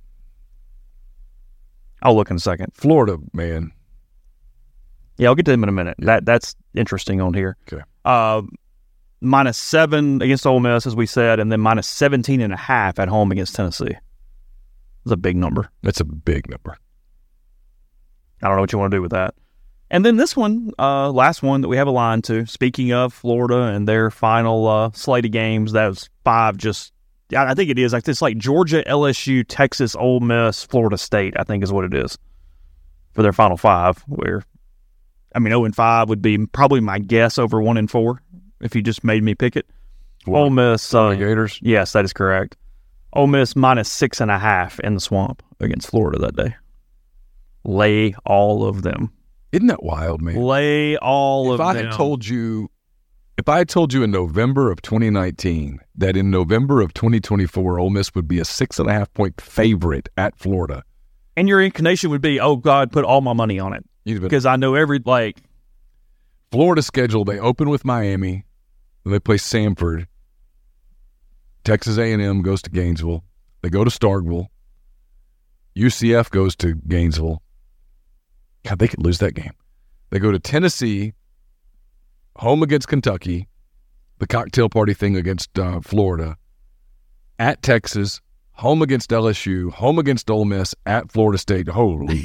I'll look in a second. Florida, man. Yeah, I'll get to them in a minute. That that's interesting on here. Okay. Uh, minus seven against Ole Miss, as we said, and then minus seventeen and a half at home against Tennessee. That's a big number. That's a big number. I don't know what you want to do with that. And then this one, uh, last one that we have a line to. Speaking of Florida and their final uh, slate of games, that was five just, I think it is. Like It's like Georgia, L S U, Texas, Ole Miss, Florida State, I think is what it is for their final five. Where, I mean, oh and five would be probably my guess over one and four if you just made me pick it. What? Ole Miss. Uh, Gators. yes, that is correct. Ole Miss minus six and a half in the swamp against Florida that day. Lay all of them. Isn't that wild, man? Lay all If of I them. had told you, if I had told you in November of twenty nineteen that in November of twenty twenty-four, Ole Miss would be a six and a half point favorite at Florida, And your inclination would be, oh, God, put all my money on it. Because I know every, like... Florida schedule, they open with Miami. Then they play Samford. Texas A and M goes to Gainesville. They go to Starkville. U C F goes to Gainesville. God, they could lose that game. They go to Tennessee, home against Kentucky, the cocktail party thing against uh, Florida, at Texas, home against L S U, home against Ole Miss, at Florida State. Holy.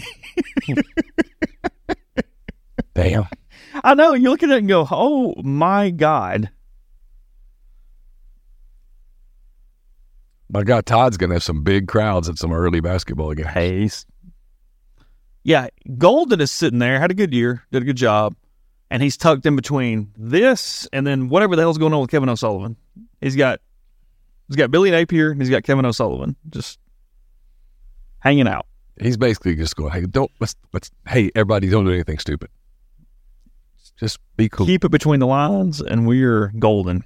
Damn. I know. You look at it and go, oh, my God. My God, Todd's going to have some big crowds at some early basketball games. Hey. Yeah, Golden is sitting there, had a good year, did a good job, and he's tucked in between this and then whatever the hell's going on with Kevin O'Sullivan. He's got he's got Billy Napier and he's got Kevin O'Sullivan just hanging out. He's basically just going, hey, don't let's let's hey, everybody, don't do anything stupid. Just be cool. Keep it between the lines, and we're golden.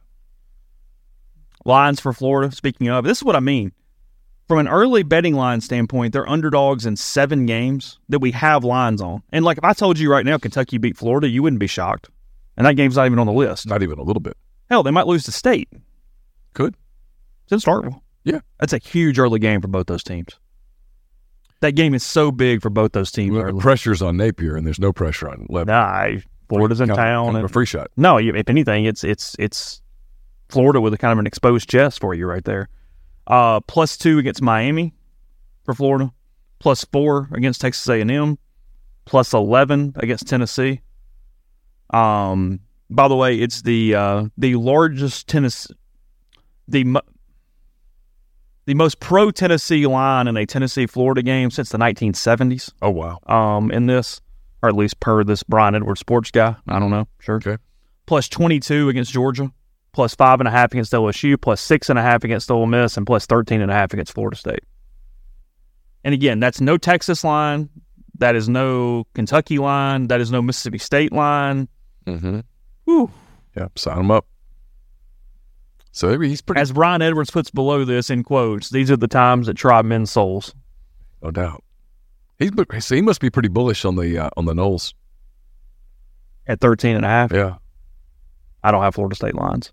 Lines for Florida, speaking of, this is what I mean. From an early betting line standpoint, they're underdogs in seven games that we have lines on. And like if I told you right now Kentucky beat Florida, you wouldn't be shocked. And that game's not even on the list. Not even a little bit. Hell, they might lose to State. Could. It's in Starkville. Yeah. That's a huge early game for both those teams. That game is so big for both those teams. Well, the pressure's on Napier, and there's no pressure on Levin. Nah, Florida's in kind town. Of, kind and, of a free shot. No, if anything, it's it's it's Florida with a kind of an exposed chest for you right there. Uh, plus two against Miami for Florida, plus four against Texas A and M, plus eleven against Tennessee. Um, by the way, it's the uh, the largest Tennessee, the mo- the most pro Tennessee line in a Tennessee Florida game since the nineteen seventies. Oh wow! Um, in this, or at least per this Brian Edwards sports guy, I don't know, sure. Okay. Plus twenty-two against Georgia, plus five and a half against L S U, plus six and a half against Ole Miss, and plus thirteen and a half against Florida State. And again, that's no Texas line. That is no Kentucky line. That is no Mississippi State line. Mm-hmm. Whew. Yeah, sign him up. So he's pretty. As Brian Edwards puts below this in quotes, these are the times that try men's souls. No doubt. He's so he must be pretty bullish on the uh, on the Noles. At thirteen and a half? Yeah. I don't have Florida State lines.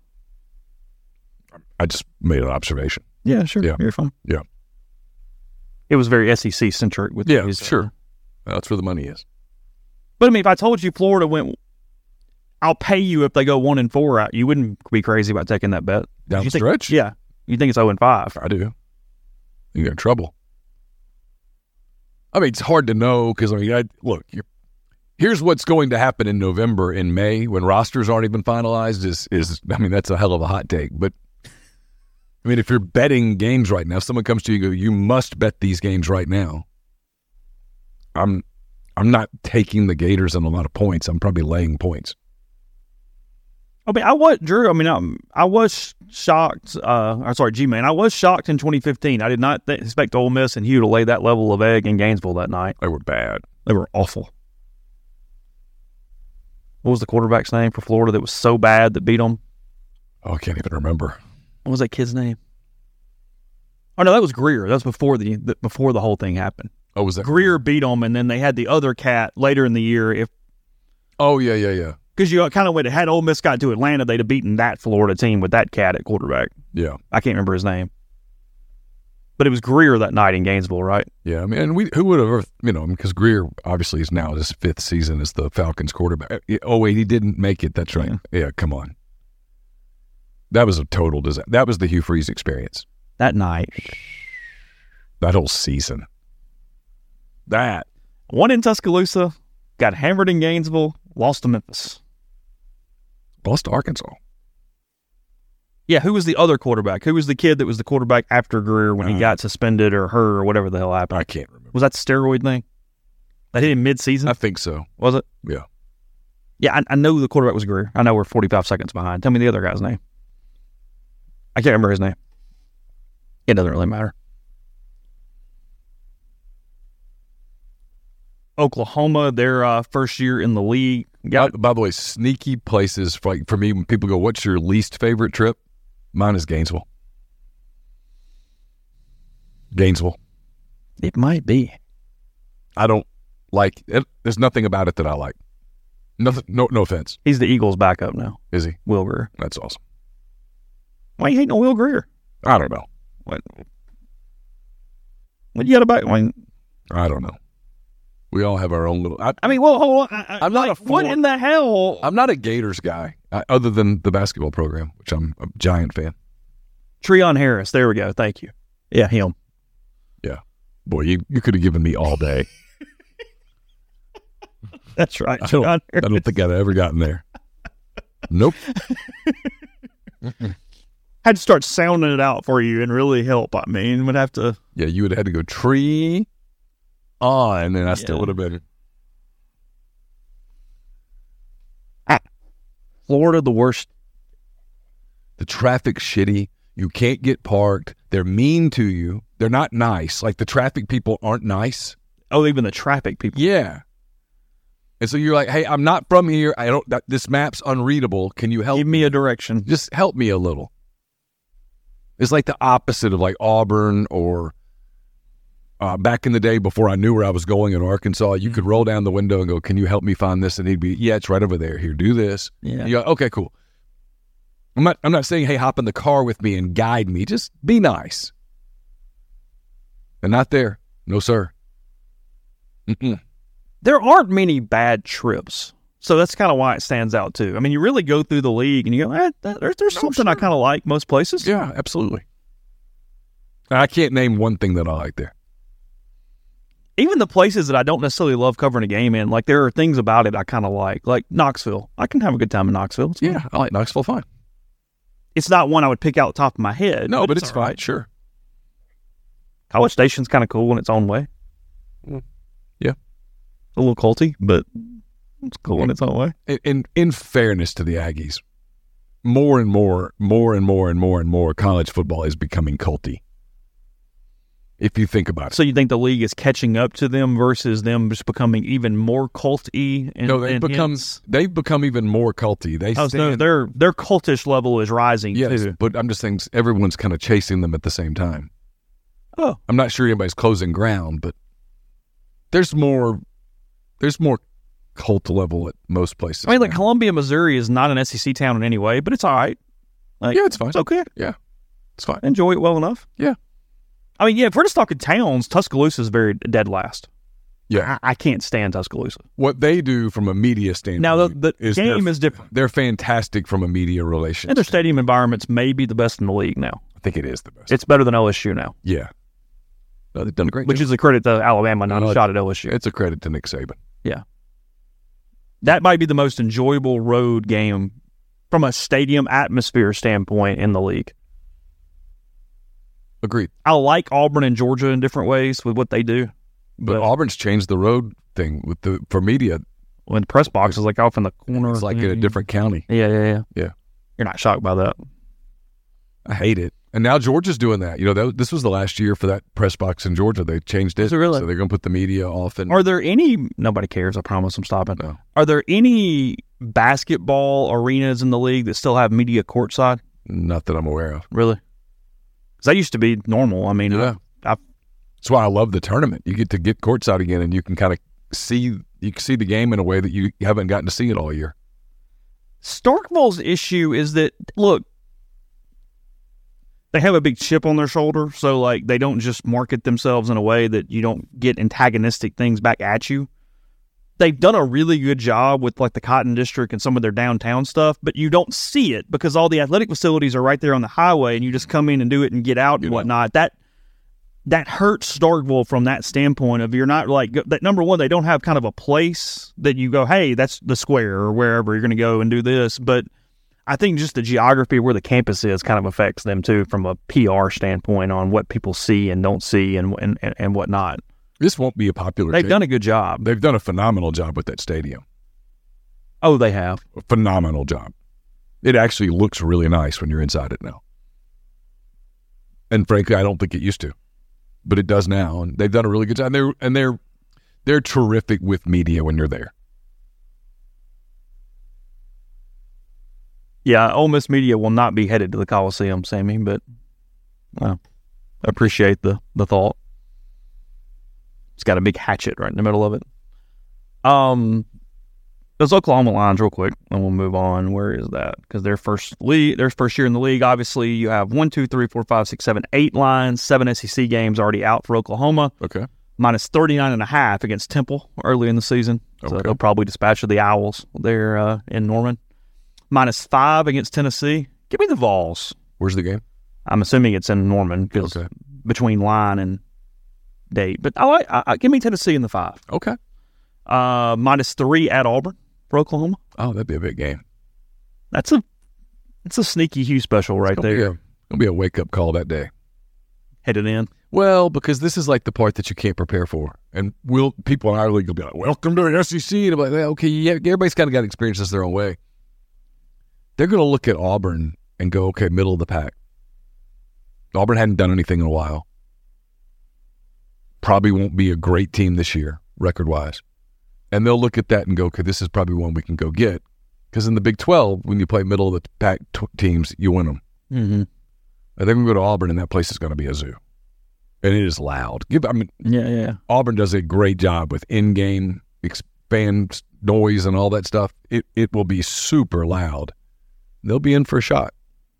I just made an observation. Yeah, sure. Yeah. You're fine. Yeah. It was very S E C centric with Yeah, these, sure. Uh, That's where the money is. But I mean, if I told you Florida went, I'll pay you if they go one and four out, you wouldn't be crazy about taking that bet. Down you the think, stretch? Yeah. You think it's zero and five. I do. You got in trouble. I mean, it's hard to know because, I mean, I, look, you're, here's what's going to happen in November and May when rosters aren't even finalized is, is, I mean, that's a hell of a hot take. But, I mean, if you're betting games right now, if someone comes to you and go, you must bet these games right now. I'm I'm not taking the Gators on a lot of points. I'm probably laying points. I mean, I was, Drew, I mean, I, I was shocked, uh, I'm sorry, G-Man, I was shocked in twenty fifteen. I did not th- expect Ole Miss and Hugh to lay that level of egg in Gainesville that night. They were bad. They were awful. What was the quarterback's name for Florida that was so bad that beat them? Oh, I can't even remember. What was that kid's name? Oh, no, that was Greer. That was before the, the before the whole thing happened. Oh, was that? Greer beat them, and then they had the other cat later in the year. If Oh, yeah, yeah, yeah. Because you kind of went, had Ole Miss got to Atlanta, they'd have beaten that Florida team with that cat at quarterback. Yeah. I can't remember his name. But it was Greer that night in Gainesville, right? Yeah, I mean, and we who would have, you know, because Greer obviously is now his fifth season as the Falcons quarterback. Oh, wait, he didn't make it. That's right. Yeah, yeah, come on. That was a total disaster. That was the Hugh Freeze experience. That night. That whole season. That. Won in Tuscaloosa, got hammered in Gainesville, lost to Memphis. Lost to Arkansas. Yeah, who was the other quarterback? Who was the kid that was the quarterback after Greer when uh, he got suspended or hurt or whatever the hell happened? I can't remember. Was that the steroid thing? That hit him mid-season? I think so. Was it? Yeah. Yeah, I, I know the quarterback was Greer. I know we're forty-five seconds behind. Tell me the other guy's name. I can't remember his name. It doesn't really matter. Oklahoma, their uh, first year in the league. Got, by, by the way, sneaky places for, like, for me when people go, what's your least favorite trip? Mine is Gainesville. Gainesville. It might be. I don't like it. There's nothing about it that I like. Nothing. No, no offense. He's the Eagles' backup now. Is he? Will Greer. That's awesome. Why you hating on Will Greer? I don't know. What? What you got about? I mean, I don't know. We all have our own little. I, I mean, well, hold on. I, I, I'm not like, a what for- in the hell? I'm not a Gators guy, I, other than the basketball program, which I'm a giant fan. Treon Harris. There we go. Thank you. Yeah, him. Yeah, boy, you, you could have given me all day. That's right. I don't, Treon I don't think I'd ever gotten there. Nope. Had to start sounding it out for you and really help. I mean, would have to. Yeah, you would have had to go tree on, and I still Yeah. would have been. Florida, the worst. The traffic shitty. You can't get parked. They're mean to you. They're not nice. Like the traffic people aren't nice. Oh, even the traffic people. Yeah. And so you're like, hey, I'm not from here. I don't. That, this map's unreadable. Can you help? Give me a direction. Just help me a little. It's like the opposite of like Auburn or uh, back in the day before I knew where I was going in Arkansas. You could roll down the window and go, "Can you help me find this?" And he'd be, "Yeah, it's right over there. Here, do this." Yeah. You go, okay, cool. I'm not. I'm not saying, "Hey, hop in the car with me and guide me." Just be nice. And not there. No, sir. Mm-mm. There aren't many bad trips. So that's kind of why it stands out, too. I mean, you really go through the league and you go, eh, there's, there's No, something I sure. kind of like most places. Yeah, absolutely. I can't name one thing that I like there. Even the places that I don't necessarily love covering a game in, like there are things about it I kind of like. Like Knoxville. I can have a good time in Knoxville. It's Yeah, fine. I like Knoxville fine. It's not one I would pick out the top of my head. No, but it's all fine. right. Sure. College Station's kind of cool in its own way. Yeah. A little culty, but it's cool in its own way. In, in in fairness to the Aggies, more and more, more and more and more and more, college football is becoming culty. If you think about it. So you think the league is catching up to them versus them just becoming even more cult-y? And, No, they've and become hence- they've become even more culty. They Oh, so stand, their their cultish level is rising yes, too. but I'm just saying everyone's kind of chasing them at the same time. Oh, I'm not sure anybody's closing ground, but there's more there's more cult level at most places. I mean, like now. Columbia, Missouri is not an S E C town in any way, but it's all right. Like, Yeah, it's fine. It's okay. Yeah, it's fine. I enjoy it well enough. Yeah. I mean, yeah, if we're just talking towns, Tuscaloosa is very dead last. Yeah. I, I can't stand Tuscaloosa. What they do from a media standpoint Now, the, the is game they're- is different. They're fantastic from a media relation. And their stadium environments may be the best in the league now. I think it is the best. It's better than L S U now, yeah. No, they've done a great which job. is a credit to Alabama, not No, a shot at L S U. It's a credit to Nick Saban. Yeah. That might be the most enjoyable road game from a stadium atmosphere standpoint in the league. Agreed. I like Auburn and Georgia in different ways with what they do. But But- Auburn's changed the road thing with the for media. When the press box is like off in the corner. It's like in a different county. Yeah, yeah, yeah. Yeah. You're not shocked by that. I hate it. And now Georgia's doing that. You know, that, this was the last year for that press box in Georgia. They changed it. Is it really? So they're going to put the media off. And Are there any, nobody cares, I promise, I'm stopping. No. Are there any basketball arenas in the league that still have media courtside? not that I'm aware of. Really? Because that used to be normal. I mean, Yeah. I, I, That's why I love the tournament. You get to get courtside again, and you can kind of see you can see the game in a way that you haven't gotten to see it all year. Starkville's issue is that, look, they have a big chip on their shoulder, so like they don't just market themselves in a way that you don't get antagonistic things back at you. They've done a really good job with like the Cotton District and some of their downtown stuff, but you don't see it because all the athletic facilities are right there on the highway, and you just come in and do it and get out and You know. whatnot. That that hurts Starkville from that standpoint of you're not like that. Number one, they don't have kind of a place that you go, hey, that's the square or wherever you're going to go and do this, but I think just the geography of where the campus is kind of affects them too from a P R standpoint on what people see and don't see and and, and whatnot. This won't be a popular. They've team. done a good job. They've done a phenomenal job with that stadium. Oh, they have. A phenomenal job. It actually looks really nice when you're inside it now. And frankly, I don't think it used to, but it does now. And they've done a really good job. And they're and they're they're terrific with media when you're there. Yeah, Ole Miss media will not be headed to the Coliseum, Sammy, but well, I appreciate the, the thought. It's got a big hatchet right in the middle of it. Um, those Oklahoma lines real quick, and we'll move on. Where is that? Because their first league, their first year in the league, obviously you have one, two, three, four, five, six, seven, eight lines, seven S E C games already out for Oklahoma. Okay. Minus thirty-nine and a half against Temple early in the season. So Okay. they'll probably dispatch the Owls there uh, in Norman. Minus five against Tennessee. Give me the Vols. Where's the game? I'm assuming it's in Norman because Okay. between Line and Date. But I like. I, I, give me Tennessee in the five. Okay. Uh, minus three at Auburn for Oklahoma. Oh, that'd be a big game. That's a that's a sneaky Hugh special right It's gonna there. Be a, it'll be a wake up call that day. Headed in. Well, because this is like the part that you can't prepare for, and we'll people in our league will be like, "Welcome to the S E C," and I'm like, well, "Okay, yeah, everybody's kind of got experiences their own way." They're going to look at Auburn and go, "Okay, middle of the pack." Auburn hadn't done anything in a while. Probably won't be a great team this year, record-wise. And they'll look at that and go, okay, this is probably one we can go get. Because in the Big twelve, when you play middle-of-the-pack t- teams, you win them. Mm-hmm. And they're going to go to Auburn, and that place is going to be a zoo. And it is loud. Give, I mean, Yeah, yeah. Auburn does a great job with in-game, expand noise and all that stuff. It it will be super loud. They'll be in for a shot.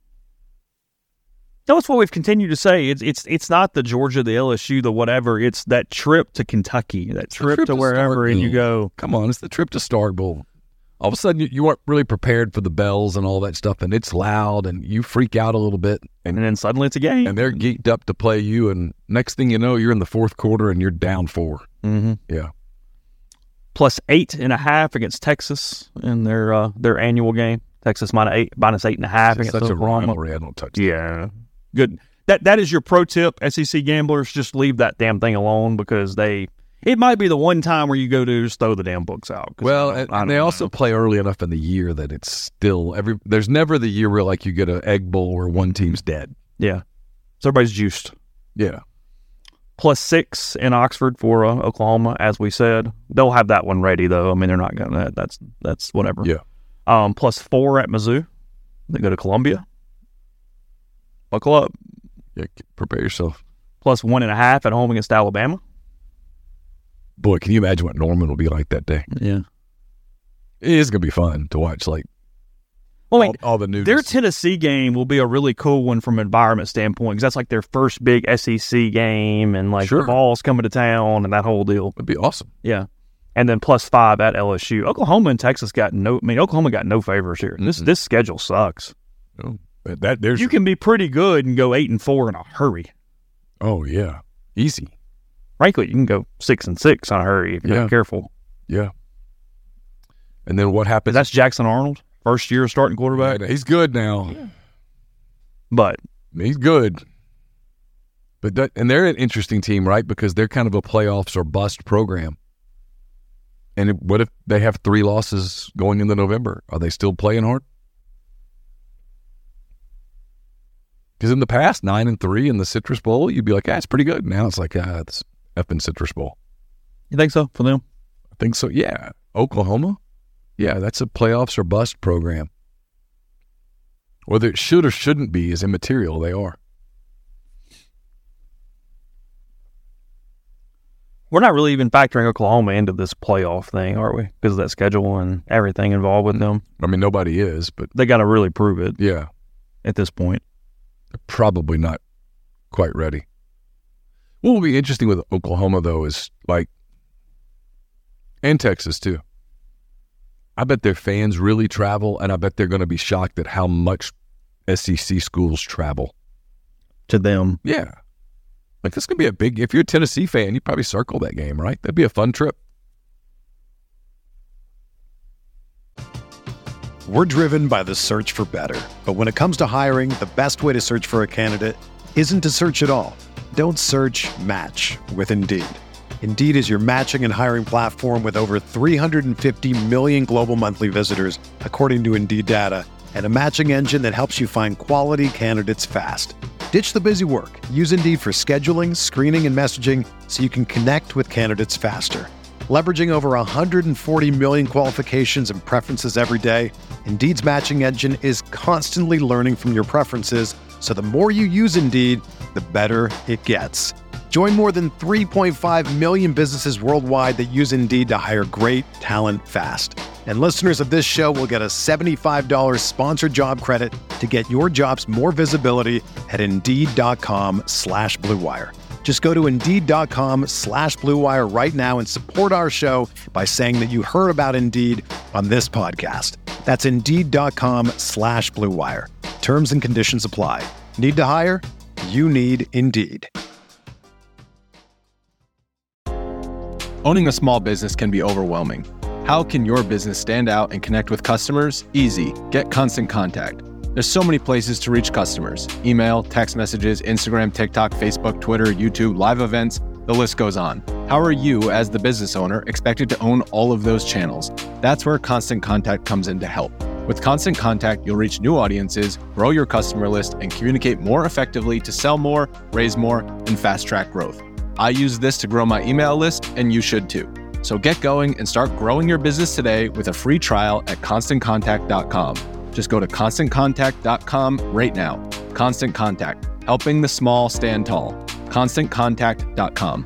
That's what we've continued to say. It's it's it's not the Georgia, the L S U, the whatever. It's that trip to Kentucky, that trip, trip to to wherever, and you Starkville. go. Come on, it's the trip to Starkville. All of a sudden, you, you weren't really prepared for the bells and all that stuff, and it's loud, and you freak out a little bit, and And then suddenly it's a game. and they're geeked up to play you, and next thing you know, you're in the fourth quarter, and you're down four. Mm-hmm. Yeah. Plus eight and a half against Texas in their uh, their annual game. Texas minus eight, minus eight and a half It's against such a Oklahoma. rivalry. I don't touch that. Yeah, good. That that is your pro tip, S E C gamblers. Just leave that damn thing alone because they. It might be the one time where you go to just throw the damn books out. 'Cause Well, I don't- and, I don't and they know. also play early enough in the year that it's still every. There's never the year where like you get an egg bowl where one team's dead. Yeah, so everybody's juiced. Yeah. Plus six in Oxford for uh, Oklahoma, as we said. They'll have that one ready though. I mean, they're not gonna. That's that's whatever. Yeah. Um, plus four at Mizzou. They go to Columbia. Buckle up. Yeah. Prepare yourself. Plus one and a half at home against Alabama. Boy, can you imagine what Norman will be like that day? Yeah. It is going to be fun to watch, like, Well, I mean, all, all the news. their Tennessee game will be a really cool one from an environment standpoint because that's like their first big S E C game and like Sure. the Vols coming to town and that whole deal. It'd be awesome. Yeah. And then plus five at L S U. Oklahoma and Texas got no, I mean, Oklahoma got no favors here. This Mhm. this schedule sucks. Oh, but that there's You can be pretty good and go eight and four in a hurry. Oh yeah, easy. Frankly, you can go six and six in a hurry if you're Yeah. not careful. Yeah. And then what happens? But that's Jackson Arnold, first year starting quarterback. He's good now. But He's good. But that, and they're an interesting team, right? Because they're kind of a playoffs or bust program. And it, what if they have three losses going into November? Are they still playing hard? Because in the past, nine and three in the Citrus Bowl, you'd be like, ah, it's pretty good. Now it's like, ah, it's effing Citrus Bowl. you think so for them? I think so. Yeah. Oklahoma? Yeah, that's a playoffs or bust program. Whether it should or shouldn't be is immaterial. They are. We're not really even factoring Oklahoma into this playoff thing, are we? Because of that schedule and everything involved with them. I mean, nobody is, but They got to really prove it yeah, at this point. they're probably not quite ready. What will be interesting with Oklahoma, though, is like, and Texas, too. I bet their fans really travel, and I bet they're going to be shocked at how much S E C schools travel. To them. Yeah. Like, this could be a big, if you're a Tennessee fan, you'd probably circle that game, right? That'd be a fun trip. We're driven by the search for better. But when it comes to hiring, the best way to search for a candidate isn't to search at all. Don't search, match with Indeed. Indeed is your matching and hiring platform with over three hundred fifty million global monthly visitors, according to Indeed data, and a matching engine that helps you find quality candidates fast. Ditch the busy work. Use Indeed for scheduling, screening, and messaging so you can connect with candidates faster. Leveraging over one hundred forty million qualifications and preferences every day, Indeed's matching engine is constantly learning from your preferences, so the more you use Indeed, the better it gets. Join more than three point five million businesses worldwide that use Indeed to hire great talent fast. And listeners of this show will get a seventy-five dollars sponsored job credit to get your jobs more visibility at Indeed.com slash Blue Wire. Just go to Indeed.com slash Blue Wire right now and support our show by saying that you heard about Indeed on this podcast. That's Indeed.com slash Blue Wire. Terms and conditions apply. Need to hire? You need Indeed. Owning a small business can be overwhelming. How can your business stand out and connect with customers? Easy. Get Constant Contact. There's so many places to reach customers. Email, text messages, Instagram, TikTok, Facebook, Twitter, YouTube, live events, the list goes on. How are you, as the business owner, expected to own all of those channels? That's where Constant Contact comes in to help. With Constant Contact, you'll reach new audiences, grow your customer list, and communicate more effectively to sell more, raise more, and fast-track growth. I use this to grow my email list, and you should too. So get going and start growing your business today with a free trial at constant contact dot com. Just go to constant contact dot com right now. Constant Contact, helping the small stand tall. constant contact dot com.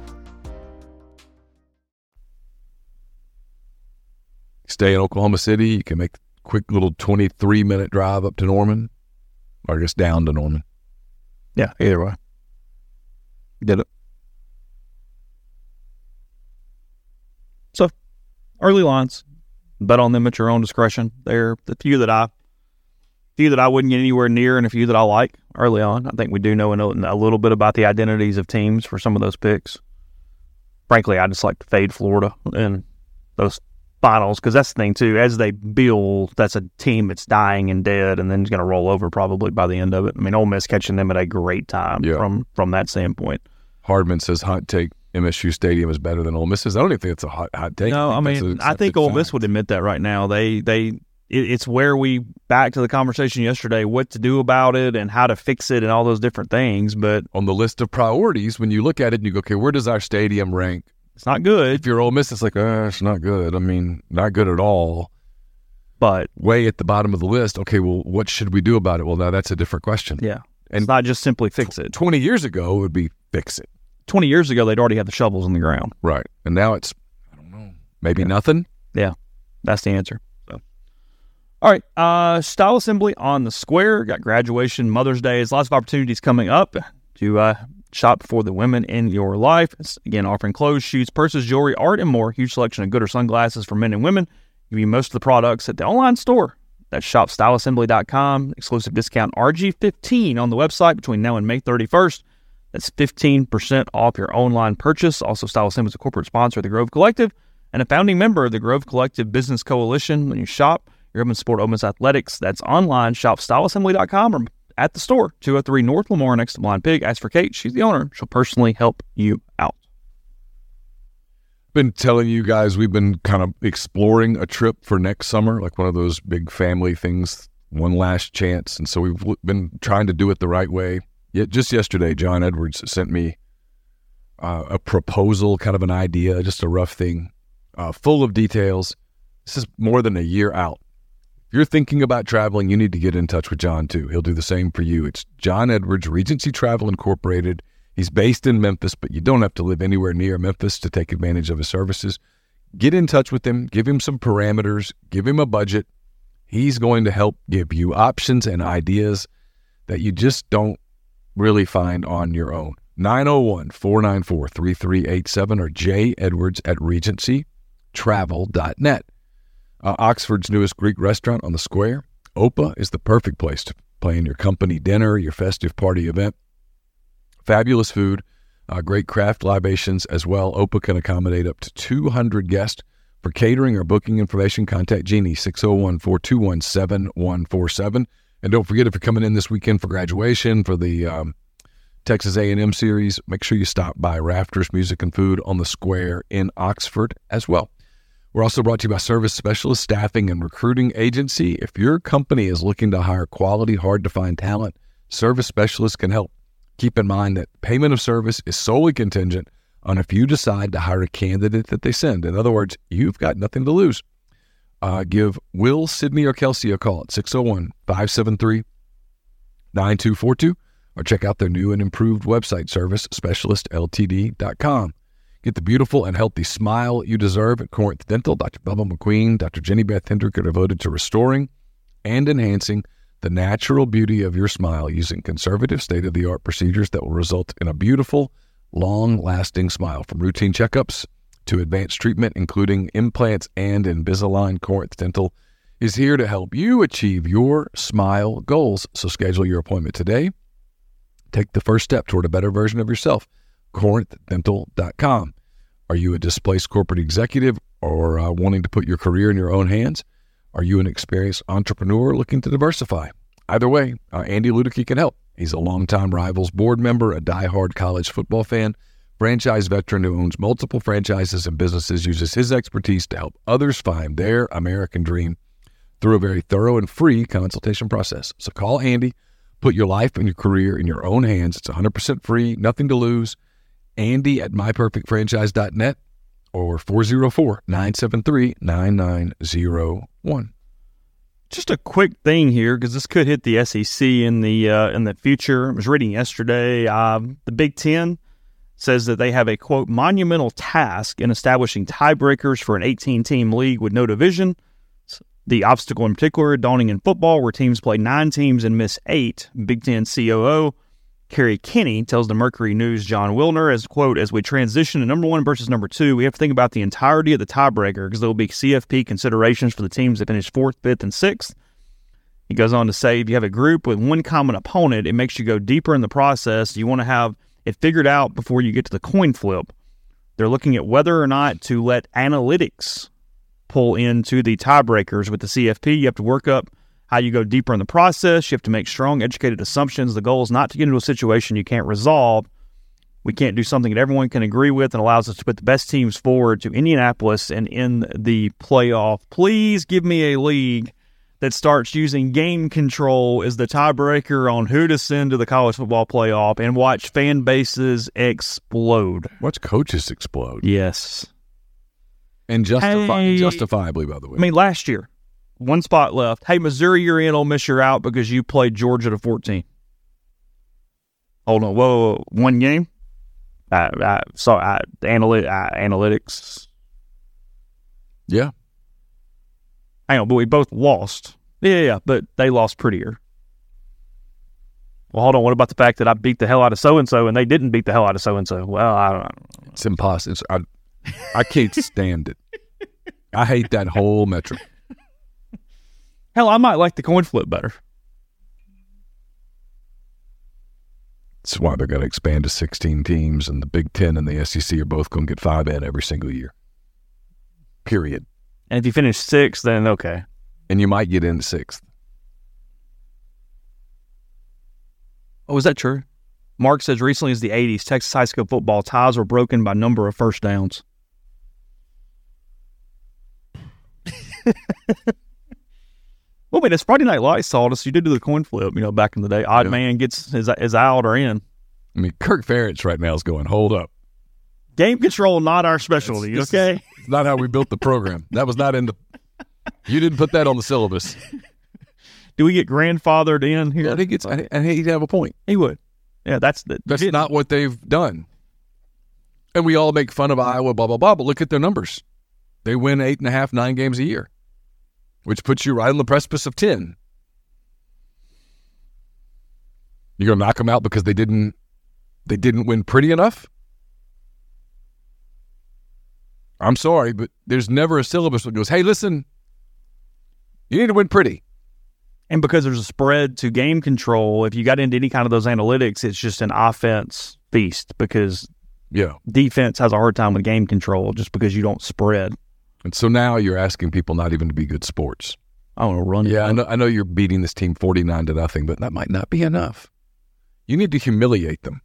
Stay in Oklahoma City. You can make a quick little twenty-three minute drive up to Norman, or just down to Norman. Yeah, either way. Did it. So, early lines, bet on them at your own discretion. They're the few that I, few that I wouldn't get anywhere near, and a few that I like early on. I think we do know a little bit about the identities of teams for some of those picks. Frankly, I just like to fade Florida in those finals, because that's the thing too. As they build, that's a team that's dying and dead, and then it's going to roll over probably by the end of it. I mean, Ole Miss catching them at a great time yeah. from from that standpoint. Hardman says hot take. M S U Stadium is better than Ole Miss's. I don't even think it's a hot, hot take. No, I, I mean, I think Ole Miss would admit that right now. They, they, it, it's where we back to the conversation yesterday, what to do about it and how to fix it and all those different things. But on the list of priorities, when you look at it and you go, okay, where does our stadium rank? It's not good. If you're Ole Miss, it's like, uh, it's not good. I mean, not good at all. But way at the bottom of the list. Okay, well, what should we do about it? Well, now that's a different question. Yeah, and it's not just simply fix it. Twenty years ago, it would be fix it. twenty years ago, they'd already had the shovels in the ground. Right. And now it's, I don't know, maybe yeah. nothing? Yeah, that's the answer. So. All right, uh, Style Assembly on the Square. Got graduation, Mother's Day. There's lots of opportunities coming up to uh, shop for the women in your life. It's, again, offering clothes, shoes, purses, jewelry, art, and more. Huge selection of Goodr sunglasses for men and women. Give you most of the products at the online store. That's shop style assembly dot com. Exclusive discount R G fifteen on the website between now and May thirty-first. That's fifteen percent off your online purchase. Also, Style Assembly is a corporate sponsor of the Grove Collective and a founding member of the Grove Collective Business Coalition. When you shop, you're going to support Ole Miss Athletics. That's online, shop style assembly dot com, or at the store, two oh three North Lamar next to Blind Pig. Ask for Kate. She's the owner. She'll personally help you out. Been telling you guys we've been kind of exploring a trip for next summer, like one of those big family things, one last chance. And so we've been trying to do it the right way. Yet just yesterday, John Edwards sent me uh, a proposal, kind of an idea, just a rough thing, uh, full of details. This is more than a year out. If you're thinking about traveling, you need to get in touch with John too. He'll do the same for you. It's John Edwards, Regency Travel Incorporated. He's based in Memphis, but you don't have to live anywhere near Memphis to take advantage of his services. Get in touch with him, give him some parameters, give him a budget. He's going to help give you options and ideas that you just don't really find on your own. nine oh one, four nine four, three three eight seven or j edwards at regency travel dot net. Uh, Oxford's newest Greek restaurant on the Square, Opa, is the perfect place to plan your company dinner, your festive party event. Fabulous food, uh, great craft libations as well. Opa can accommodate up to two hundred guests. For catering or booking information, contact Jeannie, six oh one, four two one, seven one four seven. And don't forget, if you're coming in this weekend for graduation, for the um, Texas A and M series, make sure you stop by Rafters Music and Food on the Square in Oxford as well. We're also brought to you by Service Specialist Staffing and Recruiting Agency. If your company is looking to hire quality, hard-to-find talent, Service Specialists can help. Keep in mind that payment of service is solely contingent on if you decide to hire a candidate that they send. In other words, you've got nothing to lose. Uh, give Will, Sydney, or Kelsey a call at six oh one, five seven three, nine two four two or check out their new and improved website service, specialist l t d dot com. Get the beautiful and healthy smile you deserve at Corinth Dental. Doctor Bubba McQueen, Doctor Jenny Beth Hendrick are devoted to restoring and enhancing the natural beauty of your smile using conservative, state-of-the-art procedures that will result in a beautiful, long-lasting smile. From routine checkups to advanced treatment, including implants and Invisalign, Corinth Dental is here to help you achieve your smile goals. So schedule your appointment today. Take the first step toward a better version of yourself. corinth dental dot com. Are you a displaced corporate executive or uh, wanting to put your career in your own hands? Are you an experienced entrepreneur looking to diversify? Either way, uh, Andy Ludicky can help. He's a longtime Rivals board member, a diehard college football fan, franchise veteran who owns multiple franchises and businesses, uses his expertise to help others find their American dream through a very thorough and free consultation process. So call Andy, put your life and your career in your own hands. It's one hundred percent free, nothing to lose. Andy at my perfect franchise dot net or four oh four, nine seven three, nine nine oh one. Just a quick thing here, because this could hit the S E C in the uh, in the future. I was reading yesterday, um, the Big Ten says that they have a, quote, monumental task in establishing tiebreakers for an eighteen-team league with no division. The obstacle in particular dawning in football, where teams play nine teams and miss eight. Big Ten C O O Kerry Kinney tells the Mercury News John Wilner, as, quote, as we transition to number one versus number two, we have to think about the entirety of the tiebreaker because there will be C F P considerations for the teams that finish fourth, fifth, and sixth. He goes on to say, if you have a group with one common opponent, it makes you go deeper in the process. You want to have it figured out before you get to the coin flip. They're looking at whether or not to let analytics pull into the tiebreakers with the C F P. You have to work up how you go deeper in the process. You have to make strong, educated assumptions. The goal is not to get into a situation you can't resolve. We can't do something that everyone can agree with and allows us to put the best teams forward to Indianapolis and in the playoff. Please give me a league that starts using game control as the tiebreaker on who to send to the college football playoff and watch fan bases explode. Watch coaches explode. Yes. And justifi- hey, justifiably, by the way. I mean, last year, one spot left. Hey, Missouri, you're in. Ole Miss, you're out because you played Georgia to fourteen. Hold on. Whoa, whoa, whoa. One game? I, I, sorry, I, analy- I, analytics. Yeah. Hang on, but we both lost. Yeah, yeah, but they lost prettier. Well, hold on. What about the fact that I beat the hell out of so-and-so and they didn't beat the hell out of so-and-so? Well, I don't know. It's impossible. It's, I, I can't stand it. I hate that whole metric. Hell, I might like the coin flip better. That's why they're going to expand to sixteen teams, and the Big Ten and the S E C are both going to get five in every single year. Period. And if you finish sixth, then okay. And you might get in sixth. Oh, is that true? Mark says recently as the eighties, Texas high school football ties were broken by number of first downs. Well, I mean, it's Friday Night Lights taught us. You did do the coin flip, you know, back in the day. Odd yeah. man gets is, is out or in. I mean, Kirk Ferentz right now is going, hold up. Game control, not our specialty, it's, okay? It's not how we built the program. That was not in the – you didn't put that on the syllabus. Do we get grandfathered in here? I think it's – and he'd have a point. He would. Yeah, that's the – That's not what they've done. And we all make fun of Iowa, blah, blah, blah, but look at their numbers. They win eight and a half, nine games a year, which puts you right on the precipice of ten. You're going to knock them out because they didn't they didn't win pretty enough? I'm sorry, but there's never a syllabus that goes, hey, listen, you need to win pretty. And because there's a spread to game control, if you got into any kind of those analytics, it's just an offense feast because yeah, defense has a hard time with game control just because you don't spread. And so now you're asking people not even to be good sports. I want to run it. Yeah, I know, I know you're beating this team forty-nine to nothing, but that might not be enough. You need to humiliate them.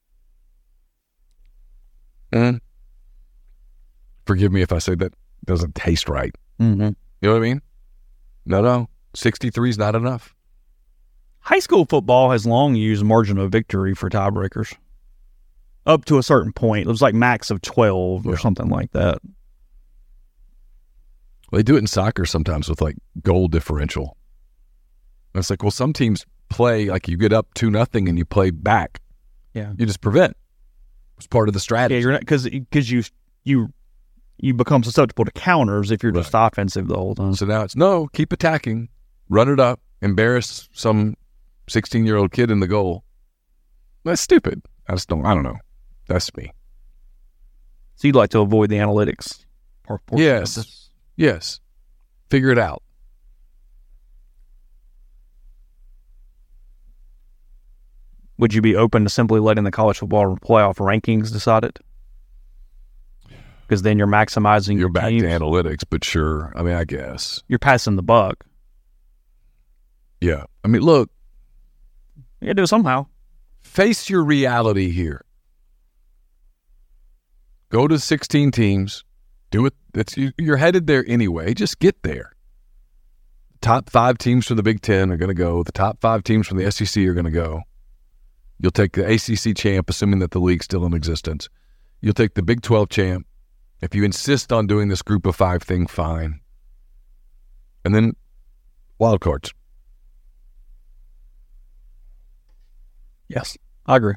And forgive me if I say that doesn't taste right. Mm-hmm. You know what I mean? No, no. sixty-three is not enough. High school football has long used margin of victory for tiebreakers. Up to a certain point. It was like max of twelve or yeah. something like that. Well, they do it in soccer sometimes with like goal differential. And it's like, well, some teams play, like you get up two nothing and you play back. Yeah. You just prevent. It's part of the strategy. Yeah, you're not because because you you you become susceptible to counters if you're Right. just offensive the whole time. So now it's no, keep attacking, run it up, embarrass some sixteen-year-old kid in the goal. That's stupid. I just don't. I don't know. That's me. So you'd like to avoid the analytics part? portion of Yes. this. Yes. Figure it out. Would you be open to simply letting the college football playoff rankings decide it? Because then you're maximizing You're your back teams. to analytics, but sure. I mean, I guess. You're passing the buck. Yeah. I mean, look, You gotta do it somehow. face your reality here. Go to sixteen teams. Do it. It's, you- you're headed there anyway. Just get there. Top five teams from the Big Ten are going to go. The top five teams from the S E C are going to go. You'll take the A C C champ, assuming that the league's still in existence. You'll take the Big twelve champ. If you insist on doing this group of five thing, fine. And then wild cards. Yes, I agree.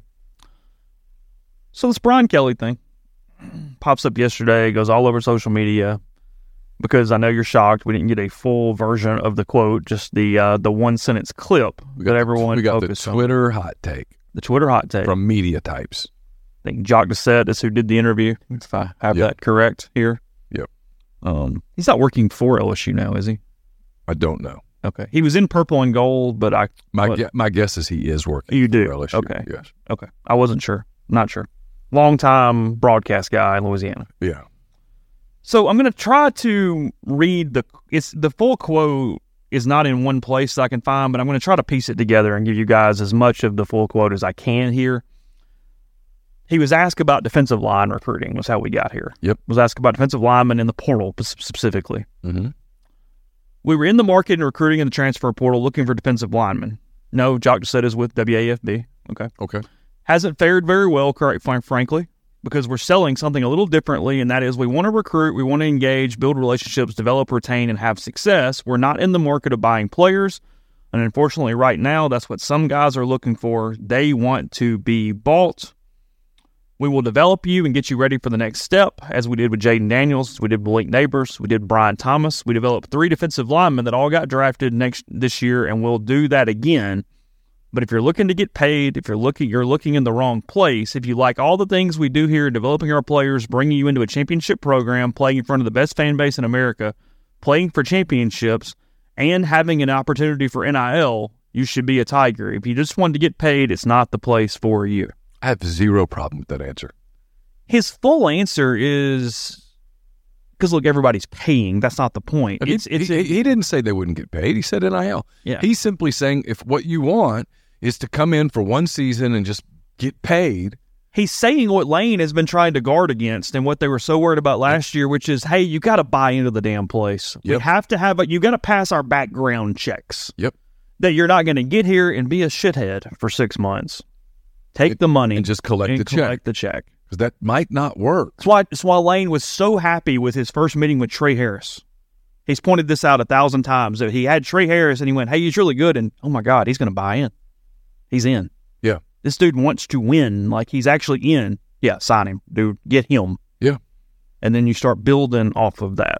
So this Brian Kelly thing pops up yesterday, goes all over social media, because I know you're shocked we didn't get a full version of the quote, just the uh, the one sentence clip We that got everyone the, we got the focused on. Twitter hot take The Twitter hot take. from media types. I think Jacques Doucette is who did the interview, if I have Yep. that correct here. Yep. Um, he's not working for L S U now, is he? I don't know. Okay. He was in purple and gold, but I My What? gue- my guess is he is working. You do? for L S U. Okay. Yes. okay. I wasn't sure. Not sure. Long time broadcast guy in Louisiana. Yeah. So I'm going to try to read the it's the full quote is not in one place that I can find, but I'm going to try to piece it together and give you guys as much of the full quote as I can here. He was asked about defensive line recruiting, was how we got here. Yep. Was asked about defensive linemen in the portal specifically. Mm-hmm. We were in the market and recruiting in the transfer portal looking for defensive linemen. No, Jacques Doucette is with W A F B. Okay. Okay. Hasn't fared very well, quite frankly, because we're selling something a little differently, and that is we want to recruit, we want to engage, build relationships, develop, retain, and have success. We're not in the market of buying players, and unfortunately right now, that's what some guys are looking for. They want to be bought. We will develop you and get you ready for the next step, as we did with Jaden Daniels, as we did with Malik Neighbors, we did Brian Thomas. We developed three defensive linemen that all got drafted next this year, and we'll do that again. But if you're looking to get paid, if you're looking you're looking in the wrong place, if you like all the things we do here, developing our players, bringing you into a championship program, playing in front of the best fan base in America, playing for championships, and having an opportunity for N I L, you should be a Tiger. If you just want to get paid, it's not the place for you. I have zero problem with that answer. His full answer is because, look, everybody's paying. That's not the point. He- It's it's he, he didn't say they wouldn't get paid. He said N I L. Yeah. He's simply saying if what you want is to come in for one season and just get paid. He's saying what Lane has been trying to guard against and what they were so worried about last year, which is, hey, you got to buy into the damn place. We Yep. have to have a, you got to pass our background checks. Yep. That you're not going to get here and be a shithead for six months. Take the money And just collect and the check. collect the check. Because that might not work. That's why, that's why Lane was so happy with his first meeting with Trey Harris. He's pointed this out a thousand times. That he had Trey Harris and he went, hey, he's really good. And oh my God, he's going to buy in. He's in. Yeah. This dude wants to win. Like he's actually in. Yeah, sign him, dude. Get him. Yeah. And then you start building off of that.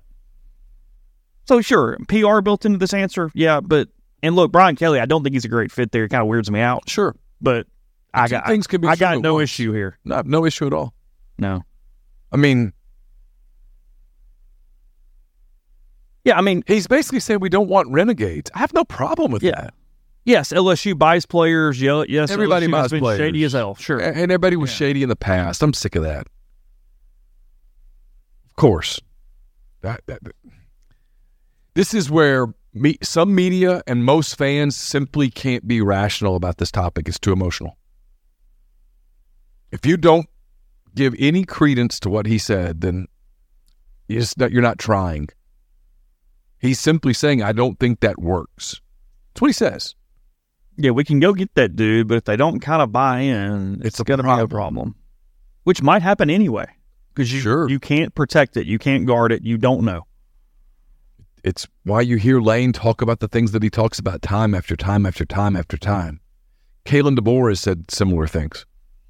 So sure, P R built into this answer. Yeah, but, and look, Brian Kelly, I don't think he's a great fit there. It kind of weirds me out. Sure. But I Two got, things can be I true got at no once. issue here. No, no issue at all. No. I mean, Yeah, I mean, he's basically saying we don't want renegades. I have no problem with yeah. that. Yes, L S U buys players. Yeah, yes, Everybody L S U has buys been players. shady as hell. Sure. And and everybody was Yeah. shady in the past. I'm sick of that. Of course. That, that, that- This is where me, some media and most fans simply can't be rational about this topic. It's too emotional. If you don't give any credence to what he said, then you're, just not, you're not trying. He's simply saying, I don't think that works. That's what he says. Yeah, we can go get that dude, but if they don't kind of buy in, It's it's a going to be a problem. problem, which might happen anyway because you Sure. you can't protect it, you can't guard it, you don't know. It's why you hear Lane talk about the things that he talks about time after time after time after time. Kalen DeBoer has said similar things.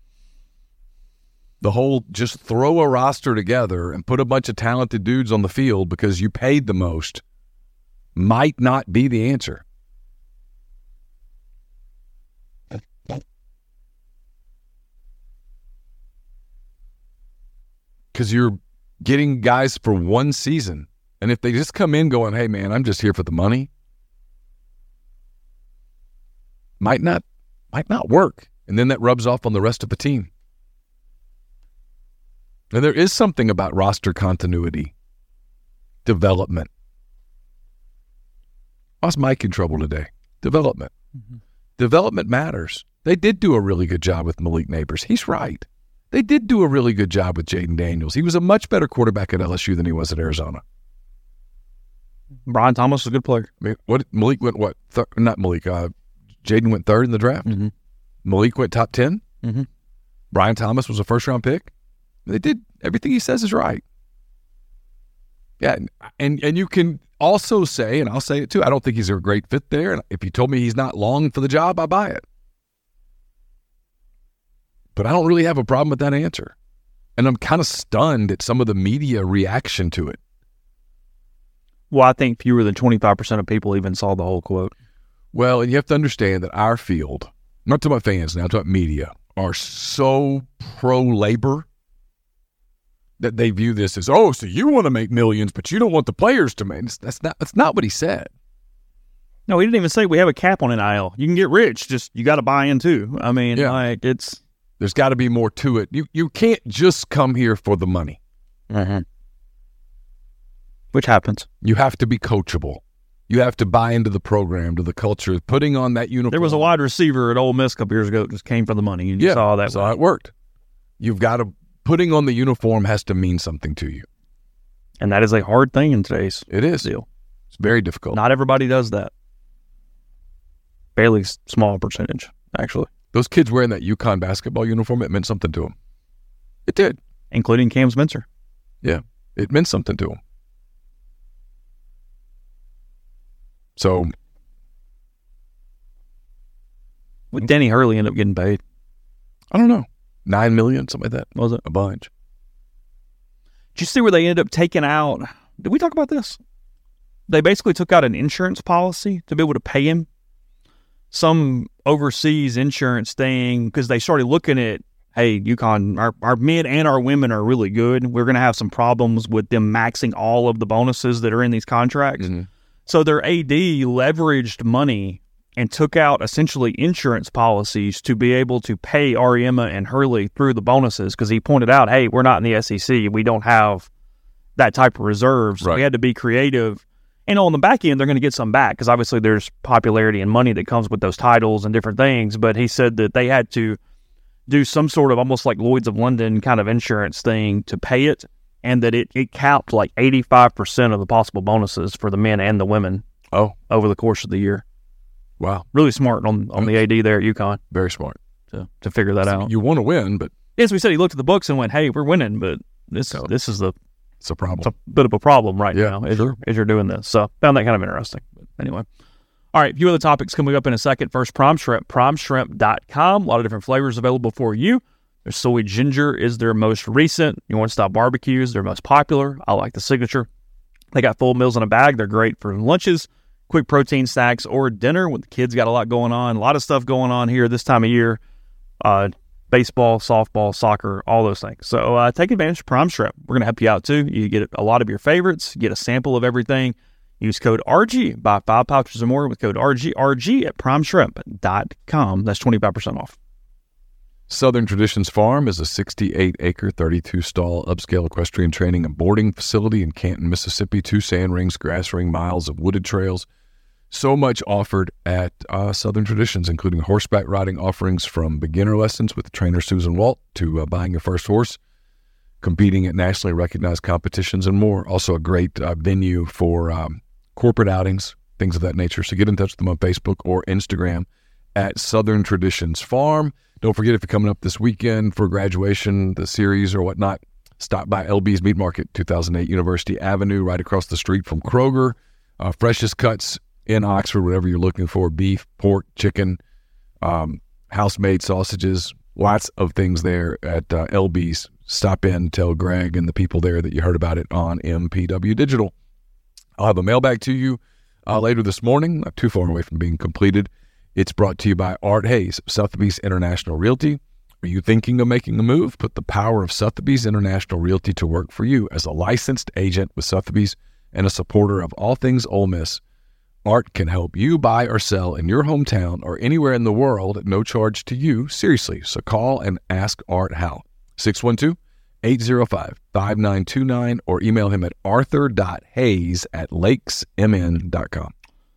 The whole just throw a roster together and put a bunch of talented dudes on the field because you paid the most might not be the answer. Because you're getting guys for one season. And if they just come in going, hey, man, I'm just here for the money, might not, might not work. And then that rubs off on the rest of the team. And there is something about roster continuity, development. Why's Mike in trouble today? Development. Mm-hmm. Development matters. They did do a really good job with Malik Neighbors. He's right. They did do a really good job with Jaden Daniels. He was a much better quarterback at L S U than he was at Arizona. Brian Thomas was a good player. I mean, what Malik went what? Th- not Malik. Uh, Jaden went third in the draft. Mm-hmm. Malik went top ten. Mm-hmm. Brian Thomas was a first round pick. They did everything he says is right. Yeah, and and you can also say, and I'll say it too, I don't think he's a great fit there. And if you told me he's not long for the job, I buy it. But I don't really have a problem with that answer. And I'm kind of stunned at some of the media reaction to it. Well, I think fewer than twenty-five percent of people even saw the whole quote. Well, and you have to understand that our field, I'm not talking about fans now, I'm talking about media, are so pro-labor that they view this as, oh, so you want to make millions, but you don't want the players to make. That's not, that's not what he said. No, he didn't even say we have a cap on N I L. You can get rich, just you got to buy in too. I mean, yeah. like it's... There's got to be more to it. You you can't just come here for the money. Mm-hmm. Which happens. You have to be coachable. You have to buy into the program, to the culture, putting on that uniform. There was a wide receiver at Ole Miss a couple years ago that just came for the money. You yeah, saw that. That's how it worked. You've got to, putting on the uniform has to mean something to you. And that is a hard thing in today's it is. deal. It's very difficult. Not everybody does that. Fairly small percentage, actually. Those kids wearing that UConn basketball uniform, it meant something to them. It did. Including Cam Spencer. Yeah, it meant something to them. So. Would Danny Hurley end up getting paid? I don't know. Nine million, something like that. Was it? A bunch. Did you see where they ended up taking out? Did we talk about this? They basically took out an insurance policy to be able to pay him. Some overseas insurance thing, because they started looking at, hey, UConn, our, our men and our women are really good. We're going to have some problems with them maxing all of the bonuses that are in these contracts. Mm-hmm. So their A D leveraged money and took out essentially insurance policies to be able to pay Ariema and Hurley through the bonuses, because he pointed out, hey, we're not in the S E C. We don't have that type of reserves. Right. We had to be creative. And on the back end, they're going to get some back, because obviously there's popularity and money that comes with those titles and different things. But he said that they had to do some sort of almost like Lloyd's of London kind of insurance thing to pay it, and that it, it capped like eighty-five percent of the possible bonuses for the men and the women oh. over the course of the year. Wow. Really smart on, on the A D there at UConn. Very smart. To, to figure that so out. You want to win, but... Yes, we said he looked at the books and went, hey, we're winning, but this, so, this is the... It's a problem. It's a bit of a problem right yeah, now as, sure. you're, as you're doing this. So found that kind of interesting. But anyway. All right, a few other topics coming up in a second. First, Prime Shrimp, prime shrimp dot com. A lot of different flavors available for you. Their soy ginger is their most recent. You want to stop barbecues, their most popular. I like the signature. They got full meals in a bag. They're great for lunches, quick protein snacks, or dinner when the kids got a lot going on. A lot of stuff going on here this time of year. Uh, baseball, softball, soccer, all those things. So uh, take advantage of Prime Shrimp. We're going to help you out too. You get a lot of your favorites, get a sample of everything. Use code R G. Buy five pouches or more with code R G, R G at prime shrimp dot com. That's twenty-five percent off. Southern Traditions Farm is a sixty-eight acre, thirty-two stall upscale equestrian training and boarding facility in Canton, Mississippi. Two sand rings, grass ring, miles of wooded trails. So much offered at uh, Southern Traditions, including horseback riding offerings from beginner lessons with trainer Susan Walt to uh, buying your first horse, competing at nationally recognized competitions, and more. Also a great uh, venue for um, corporate outings, things of that nature. So get in touch with them on Facebook or Instagram at Southern Traditions Farm. Don't forget, if you're coming up this weekend for graduation, the series or whatnot, stop by L B's Meat Market, two thousand eight University Avenue, right across the street from Kroger. Uh, freshest cuts in Oxford, whatever you're looking for, beef, pork, chicken, um, house-made sausages, lots of things there at uh, L B's. Stop in, tell Greg and the people there that you heard about it on M P W Digital. I'll have a mailbag to you uh, later this morning, not too far away from being completed. It's brought to you by Art Hayes, Sotheby's International Realty. Are you thinking of making a move? Put the power of Sotheby's International Realty to work for you. As a licensed agent with Sotheby's and a supporter of all things Ole Miss, Art can help you buy or sell in your hometown or anywhere in the world at no charge to you. Seriously, so call and ask Art how. six one two, eight zero five, five nine two nine or email him at arthur dot hayes at lakes m n dot com.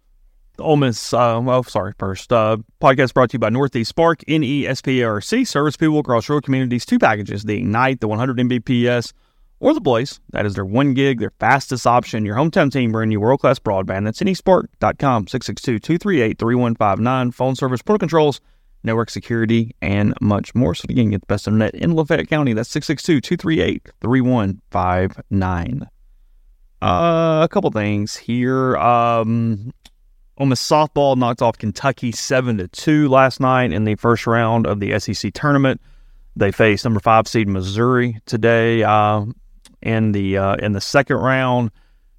The Ole Miss, uh, well, sorry, first, uh, podcast brought to you by Northeast Spark, N E S P A R C, service people across rural communities, two packages, the Ignite, the one hundred M B P S, or the Blaze. That is their one gig, their fastest option. Your hometown team bringing you world-class broadband. That's N E spark dot com, six six two, two three eight, three one five nine, phone service, portal controls, network security, and much more. So again, get the best internet in Lafayette County. That's six six two, two three eight, three one five nine. Uh, a couple things here. Um, Ole Miss softball knocked off Kentucky seven to two last night in the first round of the S E C tournament. They faced number five seed Missouri today uh, in the uh, in the second round.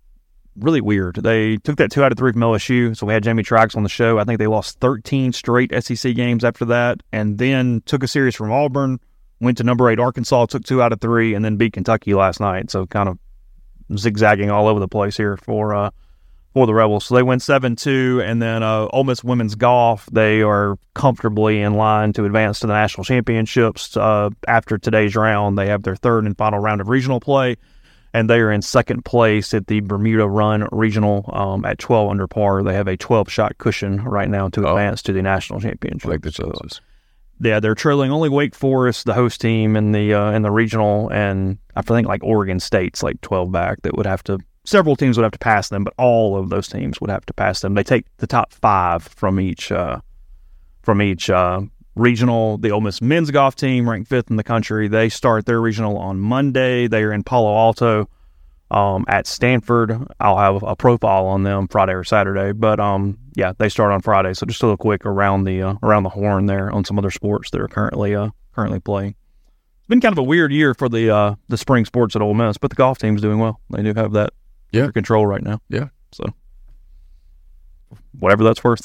Really weird. They took that two out of three from L S U, so we had Jamie Trax on the show. I think they lost thirteen straight S E C games after that, and then took a series from Auburn, went to number eight Arkansas, took two out of three, and then beat Kentucky last night. So kind of zigzagging all over the place here for uh, for the Rebels. So they win seven two, and then uh, Ole Miss women's golf, they are comfortably in line to advance to the national championships. Uh, after today's round, they have their third and final round of regional play, and they are in second place at the Bermuda Run Regional um, at twelve under par. They have a twelve-shot cushion right now to Oh. advance to the national championship. I like the So, chances. yeah, they're trailing only Wake Forest, the host team in the uh, in the regional, and I think like Oregon State's like twelve back. That would have to several teams would have to pass them, but all of those teams would have to pass them. They take the top five from each uh, from each uh, regional. The Ole Miss men's golf team, ranked fifth in the country, they start their regional on Monday. They are in Palo Alto um, at Stanford. I'll have a profile on them Friday or Saturday, but um, yeah, they start on Friday. So just a little quick around the uh, around the horn there on some other sports that are currently uh, currently playing. It's been kind of a weird year for the uh, the spring sports at Ole Miss, but the golf team's doing well. They do have that Yeah. under control right now. Yeah. So whatever that's worth.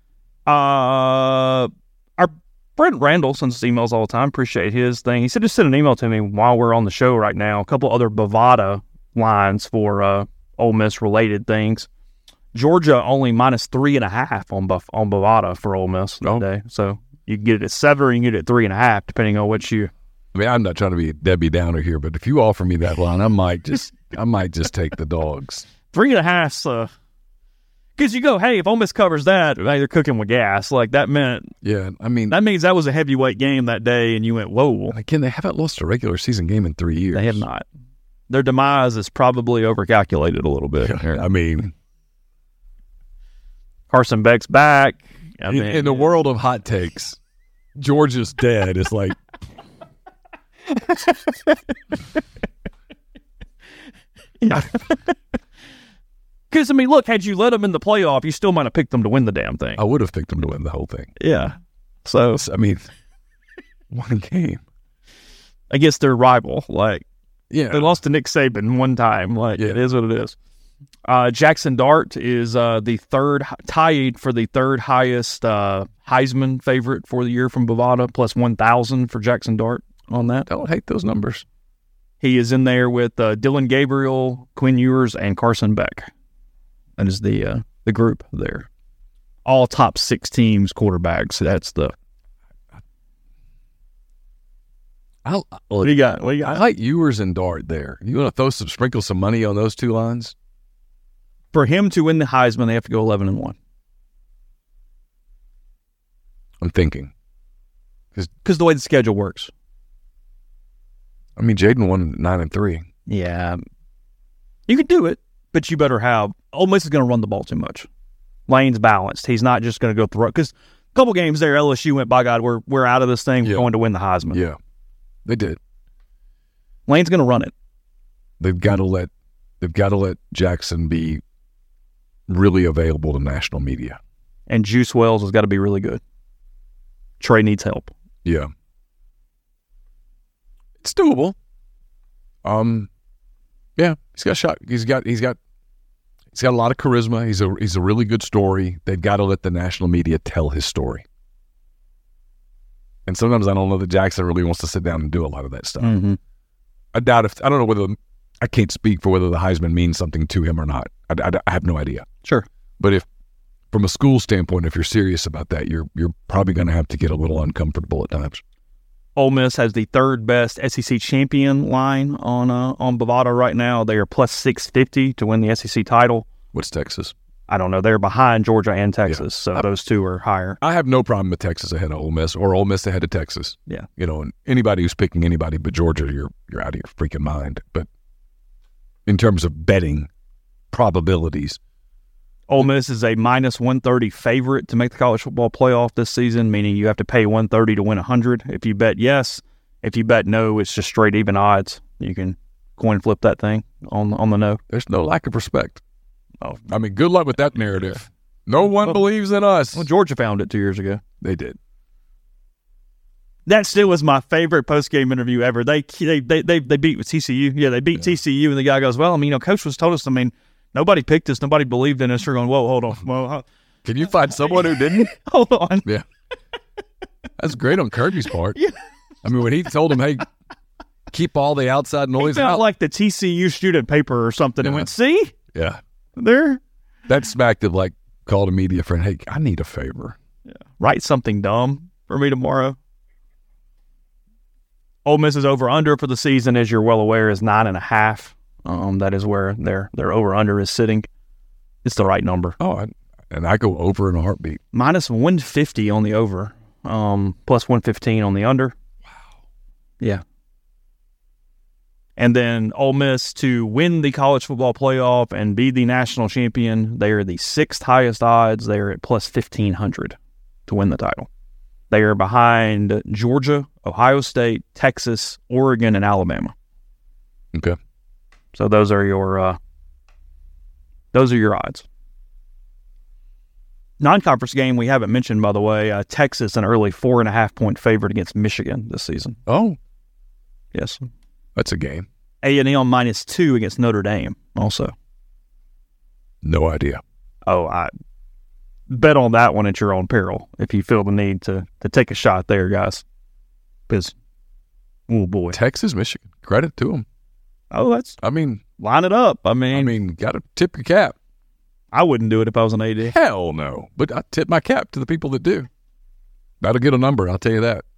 Uh, our Brent Randall sends us emails all the time. Appreciate his thing. He said just send an email to me while we're on the show right now. A couple other Bovada lines for uh, Ole Miss related things. Georgia only minus three and a half on Buff on Bovada for Ole Miss Oh. today. So you can get it at seven or you can get it at three and a half, depending on what you. I mean, I'm not trying to be a Debbie Downer here, but if you offer me that line, I might just, I might just take the dogs. Three and a half, uh, because you go, hey, if Ole Miss covers that, hey, they're cooking with gas. Like that meant Yeah, I mean, that means that was a heavyweight game that day, and you went, whoa. again, they haven't lost a regular season game in three years. They have not. Their demise is probably overcalculated a little bit. I mean, Carson Beck's back. I in, mean, in the world of hot takes, Georgia's dead. It's like, yeah. Because I mean, look, had you let them in the playoff, you still might have picked them to win the damn thing. I would have picked them to win the whole thing. Yeah. So I mean, one game. against their rival, like Yeah. they lost to Nick Saban one time. Like Yeah. it is what it is. Uh, Jackson Dart is uh, the third, tied for the third highest uh, Heisman favorite for the year from Bovada, plus one thousand for Jackson Dart on that. I don't hate those numbers. He is in there with uh, Dylan Gabriel, Quinn Ewers, and Carson Beck. That is the uh, the group there. All top six teams quarterbacks. That's the. I, What do you got? What do you I got? like Ewers and Dart there. You want to throw some, sprinkle some money on those two lines? For him to win the Heisman, they have to go eleven and one. I'm thinking. Because the way the schedule works. I mean, Jaden won nine and three. Yeah. You can do it, but you better have. Ole Miss is going to run the ball too much. Lane's balanced. He's not just going to go throw. Because a couple games there, L S U went, by God, we're, we're out of this thing. We're Yeah. going to win the Heisman. Yeah, they did. Lane's going to run it. They've got to let they've got to let Jackson be really available to national media. And Juice Wells has got to be really good. Trey needs help. Yeah. It's doable. Um, yeah, he's got a shot. He's got he's got he's got a lot of charisma. He's a he's a really good story. They've got to let the national media tell his story. And sometimes I don't know that Jackson really wants to sit down and do a lot of that stuff. Mm-hmm. I doubt if I don't know whether I can't speak for whether the Heisman means something to him or not. I, I, I have no idea. Sure, but if from a school standpoint, if you're serious about that, you're you're probably going to have to get a little uncomfortable at times. Ole Miss has the third best S E C champion line on uh, on Bovada right now. They are plus six fifty to win the S E C title. What's Texas? I don't know. They're behind Georgia and Texas, Yeah. so I, those two are higher. I have no problem with Texas ahead of Ole Miss or Ole Miss ahead of Texas. Yeah. You know, and anybody who's picking anybody but Georgia, you're you're out of your freaking mind. But in terms of betting probabilities, Ole Miss is a minus one thirty favorite to make the college football playoff this season, meaning you have to pay one thirty to win one hundred. If you bet yes, if you bet no, it's just straight even odds. You can coin flip that thing on on the no. there's no lack of respect. Oh, I mean, good luck with that narrative. No one Well- believes in us. well, Georgia found it two years ago. They did. That still was my favorite post game interview ever. They they they they, they beat with T C U. Yeah, they beat T C U, and the guy goes, "Well, I mean, you know, coach was told us. I mean, nobody picked us. Nobody believed in us." We're going, "Whoa, hold on, well, huh, Can you find someone who didn't? hold on." Yeah. That's great on Kirby's part. Yeah. I mean, when he told him, hey, keep all the outside He noise felt out. like the T C U student paper or something, and Yeah. went, "See, yeah. there, That smacked of like, called a media friend, hey, I need a favor. write something dumb for me tomorrow." Ole Miss's over under for the season, as you're well aware, is nine and a half. Um, that is where their their over under is sitting. It's the right number. Oh, I, and I go over in a heartbeat. Minus one fifty on the over, um, plus one fifteen on the under. Wow. Yeah. And then Ole Miss to win the college football playoff and be the national champion. They are the sixth highest odds. They are at plus fifteen hundred to win the title. They are behind Georgia, Ohio State, Texas, Oregon, and Alabama. Okay. So those are your uh, those are your odds. Non-conference game we haven't mentioned, by the way. Uh, Texas, an early four and a half point favorite against Michigan this season. Oh, Yes. that's a game. A and M minus two against Notre Dame also. No idea. Oh, I bet on that one at your own peril if you feel the need to to take a shot there, guys. Because, oh boy. Texas, Michigan. Credit to them. Oh, that's I mean, line it up. I mean, I mean, got to tip your cap. I wouldn't do it if I was an A D. Hell no. But I tip my cap to the people that do. That'll get a number, I'll tell you that.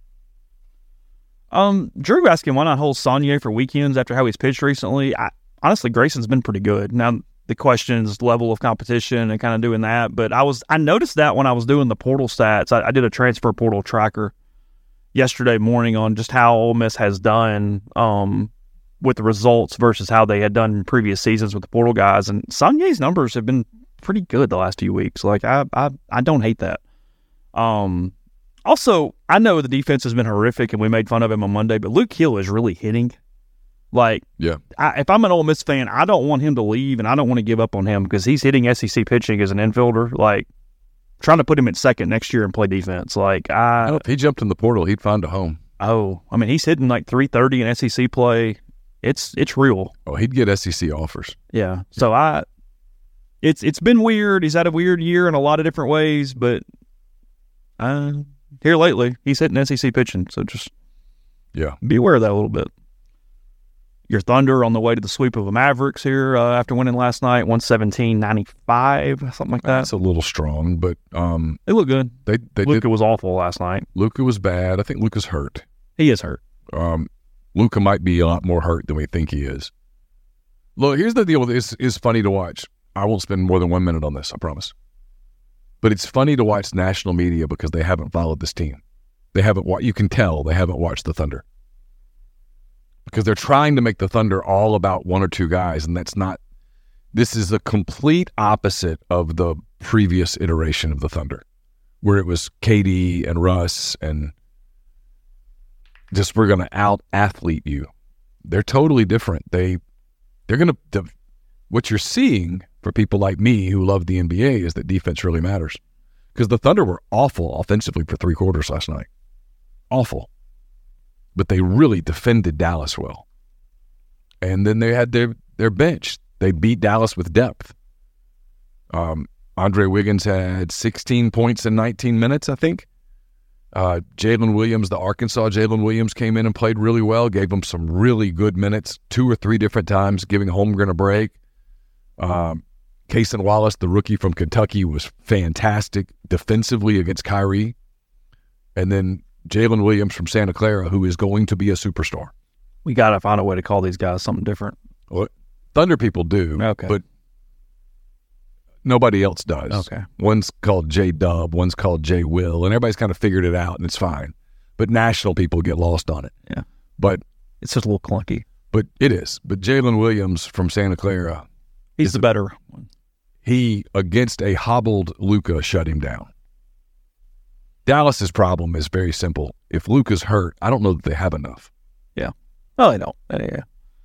Um, Drew asking why not hold Saunier for weekends after how he's pitched recently. I, honestly, Grayson's been pretty good. Now the question is level of competition and kind of doing that. But I was I noticed that when I was doing the portal stats. I, I did a transfer portal tracker yesterday morning on just how Ole Miss has done um, with the results versus how they had done in previous seasons with the portal guys. And Saunier's numbers have been pretty good the last few weeks. Like I I, I don't hate that. Um. Also, I know the defense has been horrific, and we made fun of him on Monday, but Luke Hill is really hitting. Like, Yeah. I, if I'm an Ole Miss fan, I don't want him to leave, and I don't want to give up on him because he's hitting S E C pitching as an infielder. Like, trying to put him at second next year and play defense. Like, I I don't, if he jumped in the portal, he'd find a home. oh, I mean, he's hitting like three thirty in S E C play. It's it's real. Oh, he'd get S E C offers. Yeah. So I, it's it's been weird. He's had a weird year in a lot of different ways, but uh, here lately he's hitting S E C pitching. So just Yeah. be aware of that a little bit. Your Thunder on the way to the sweep of the Mavericks here uh, after winning last night, one seventeen ninety-five, something like that. That's a little strong, but um, They look good. they they Luka did. was awful last night. Luka was bad. I think Luka's hurt. He is hurt. Um, Luka might be a lot more hurt than we think he is. Look, here's the deal with this. It's funny to watch. I won't spend more than one minute on this, I promise. But it's funny to watch national media because they haven't followed this team. They haven't. wa- You can tell they haven't watched the Thunder because they're trying to make the Thunder all about one or two guys, and that's not. This is the complete opposite of the previous iteration of the Thunder, where it was K D and Russ and just we're going to out athlete you. They're totally different. They they're going to what you're seeing for people like me who love the N B A is that defense really matters. Because the Thunder were awful offensively for three quarters last night. Awful. But they really defended Dallas well. And then they had their, their bench. They beat Dallas with depth. Um, Andre Wiggins had sixteen points in nineteen minutes, I think. Uh, Jalen Williams, the Arkansas Jalen Williams, came in and played really well, gave them some really good minutes, two or three different times, giving Holmgren a break. Um, Cason Wallace, the rookie from Kentucky, was fantastic defensively against Kyrie. And then Jalen Williams from Santa Clara, who is going to be a superstar. We got to find a way to call these guys something different. Well, Thunder people do, okay. but nobody else does. Okay. One's called J-Dub, one's called J-Will, and everybody's kind of figured it out, and it's fine. But national people get lost on it. Yeah. But it's just a little clunky. But it is. But Jalen Williams from Santa Clara, he's the better one. He, against a hobbled Luka, shut him down. Dallas's problem is very simple. If Luka's hurt, I don't know that they have enough. Yeah. No, they don't. Yeah.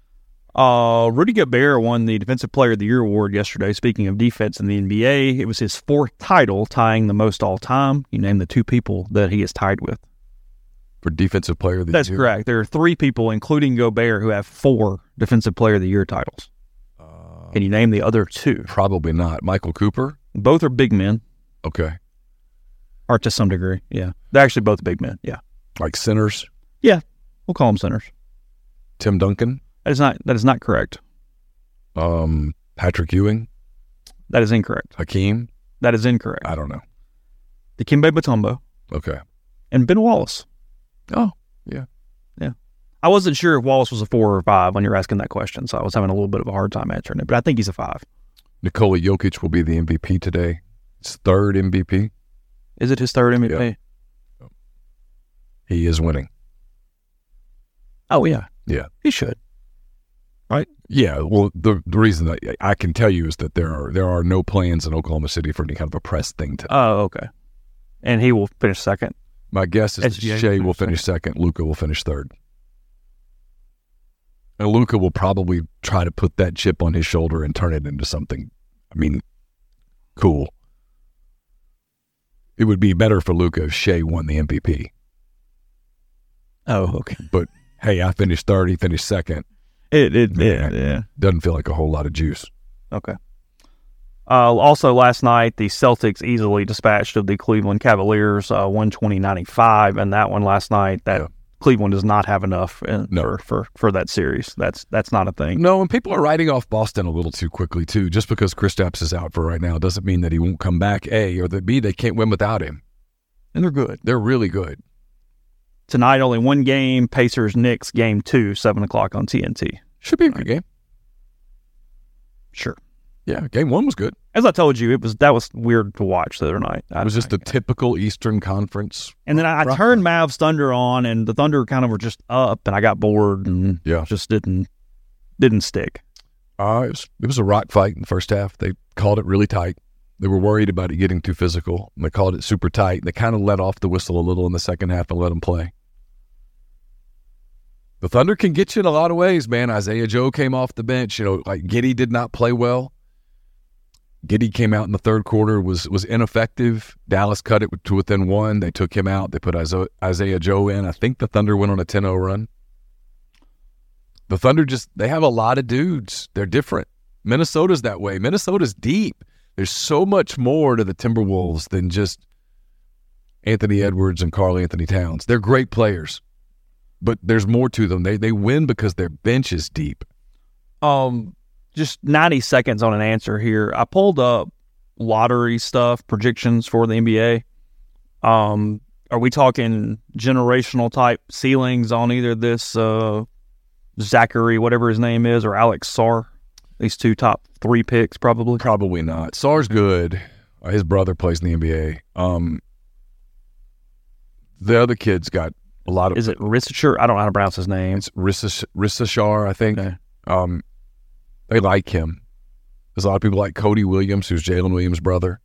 Uh, Rudy Gobert won the Defensive Player of the Year award yesterday. Speaking of defense in the N B A, it was his fourth title, tying the most all time. You name the two people that he is tied with. For Defensive Player of the That's Year? That's correct. There are three people, including Gobert, who have four Defensive Player of the Year titles. Uh, Can you name the other two? Probably not. Michael Cooper? Both are big men. Okay. Or to some degree, yeah. They're actually both big men, yeah. Like centers? Yeah, we'll call them centers. Tim Duncan? That is not that is not correct. Um, Patrick Ewing? That is incorrect. Hakeem? That is incorrect. I don't know. Dikembe Mutombo. Okay. And Ben Wallace. Oh, yeah. Yeah. I wasn't sure if Wallace was a four or a five when you were asking that question, so I was having a little bit of a hard time answering it, but I think he's a five. Nikola Jokic will be the M V P today. His third M V P. Is it his third M V P? Yeah. He is winning. Oh, yeah. Yeah. He should. Right? Yeah. Well, the the reason that I can tell you is that there are there are no plans in Oklahoma City for any kind of a press thing to. Oh, okay. And he will finish second. My guess is S that G A Shea will finish second. second. Luka will finish third. And Luka will probably try to put that chip on his shoulder and turn it into something, I mean, cool. It would be better for Luka if Shea won the M V P. Oh, okay. But, hey, I finished third, he finished second. It, it, yeah, yeah. Doesn't feel like a whole lot of juice. Okay. Uh, also, last night, the Celtics easily dispatched of the Cleveland Cavaliers, uh, one twenty ninety-five, and that one last night, that yeah. Cleveland does not have enough in, no. for, for, for that series. That's that's not a thing. No, and people are writing off Boston a little too quickly, too. Just because Kristaps is out for right now doesn't mean that he won't come back, A, or that B, they can't win without him. And they're good. They're really good. Tonight, only one game, Pacers-Knicks, game two, seven o'clock on T N T. Should be a good game. Sure. Yeah, game one was good. As I told you, it was that was weird to watch the other night. It was just a typical Eastern Conference. And then I, I turned Mavs Thunder on, and the Thunder kind of were just up, and I got bored, and yeah. just didn't didn't stick. Uh, it was, it was a rock fight in the first half. They called it really tight. They were worried about it getting too physical, and they called it super tight. They kind of let off the whistle a little in the second half and let them play. The Thunder can get you in a lot of ways, man. Isaiah Joe came off the bench. You know, like Giddey did not play well. Giddey came out in the third quarter, was was ineffective. Dallas cut it to within one. They took him out. They put Isaiah Joe in. I think the Thunder went on a ten oh run. The Thunder just, they have a lot of dudes. They're different. Minnesota's that way. Minnesota's deep. There's so much more to the Timberwolves than just Anthony Edwards and Karl Anthony Towns. They're great players, but there's more to them. They they win because their bench is deep. Um, just ninety seconds on an answer here. I pulled up lottery stuff, predictions for the N B A. Um, are we talking generational type ceilings on either this uh, Zachary, whatever his name is, or Alex Sarr? These two top three picks, probably. Probably not. Sarr's good. Uh, his brother plays in the N B A. Um, the other kid's got a lot of. Is it Rissachar? I don't know how to pronounce his name. It's Rissachar, I think. Okay. Um, they like him. There's a lot of people like Cody Williams, who's Jalen Williams' brother.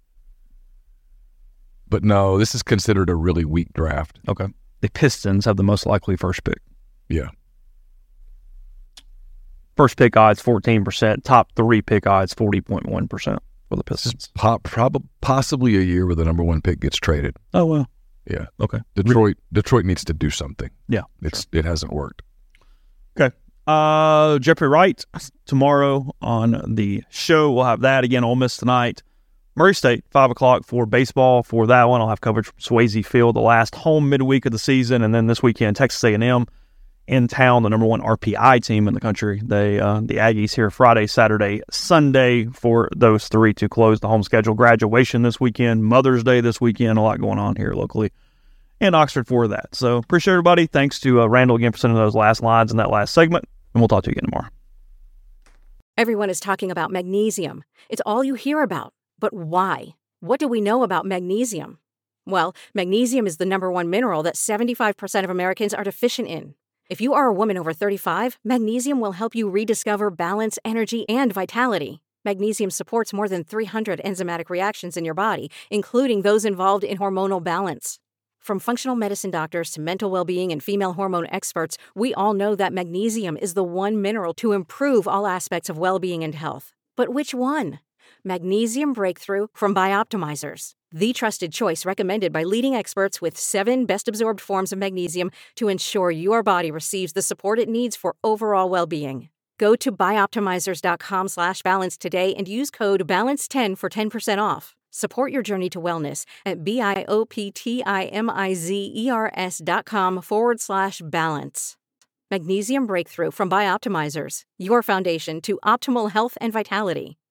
But no, this is considered a really weak draft. Okay. The Pistons have the most likely first pick. Yeah. First pick odds, fourteen percent. Top three pick odds, forty point one percent for the Pistons. Pop, prob- possibly a year where the number one pick gets traded. Oh, well. Yeah. Okay. Detroit Detroit needs to do something. Yeah. It's It hasn't worked. Okay. Uh, Jeffrey Wright, tomorrow on the show. We'll have that again. Ole Miss tonight. Murray State, five o'clock for baseball. For that one, I'll have coverage from Swayze Field, the last home midweek of the season. And then this weekend, Texas A and M in town, the number one R P I team in the country. They uh, the Aggies here Friday, Saturday, Sunday for those three to close the home schedule. Graduation this weekend, Mother's Day this weekend, a lot going on here locally in Oxford for that. So appreciate everybody. Thanks to uh, Randall again for sending those last lines in that last segment, and we'll talk to you again tomorrow. Everyone is talking about magnesium. It's all you hear about. But why? What do we know about magnesium? Well, magnesium is the number one mineral that seventy-five percent of Americans are deficient in. If you are a woman over thirty-five, magnesium will help you rediscover balance, energy, and vitality. Magnesium supports more than three hundred enzymatic reactions in your body, including those involved in hormonal balance. From functional medicine doctors to mental well-being and female hormone experts, we all know that magnesium is the one mineral to improve all aspects of well-being and health. But which one? Magnesium Breakthrough from Bioptimizers, the trusted choice recommended by leading experts with seven best-absorbed forms of magnesium to ensure your body receives the support it needs for overall well-being. Go to bioptimizers.com slash balance today and use code balance ten for ten percent off. Support your journey to wellness at B-I-O-P-T-I-M-I-Z-E-R-S dot com forward slash balance. Magnesium Breakthrough from Bioptimizers, your foundation to optimal health and vitality.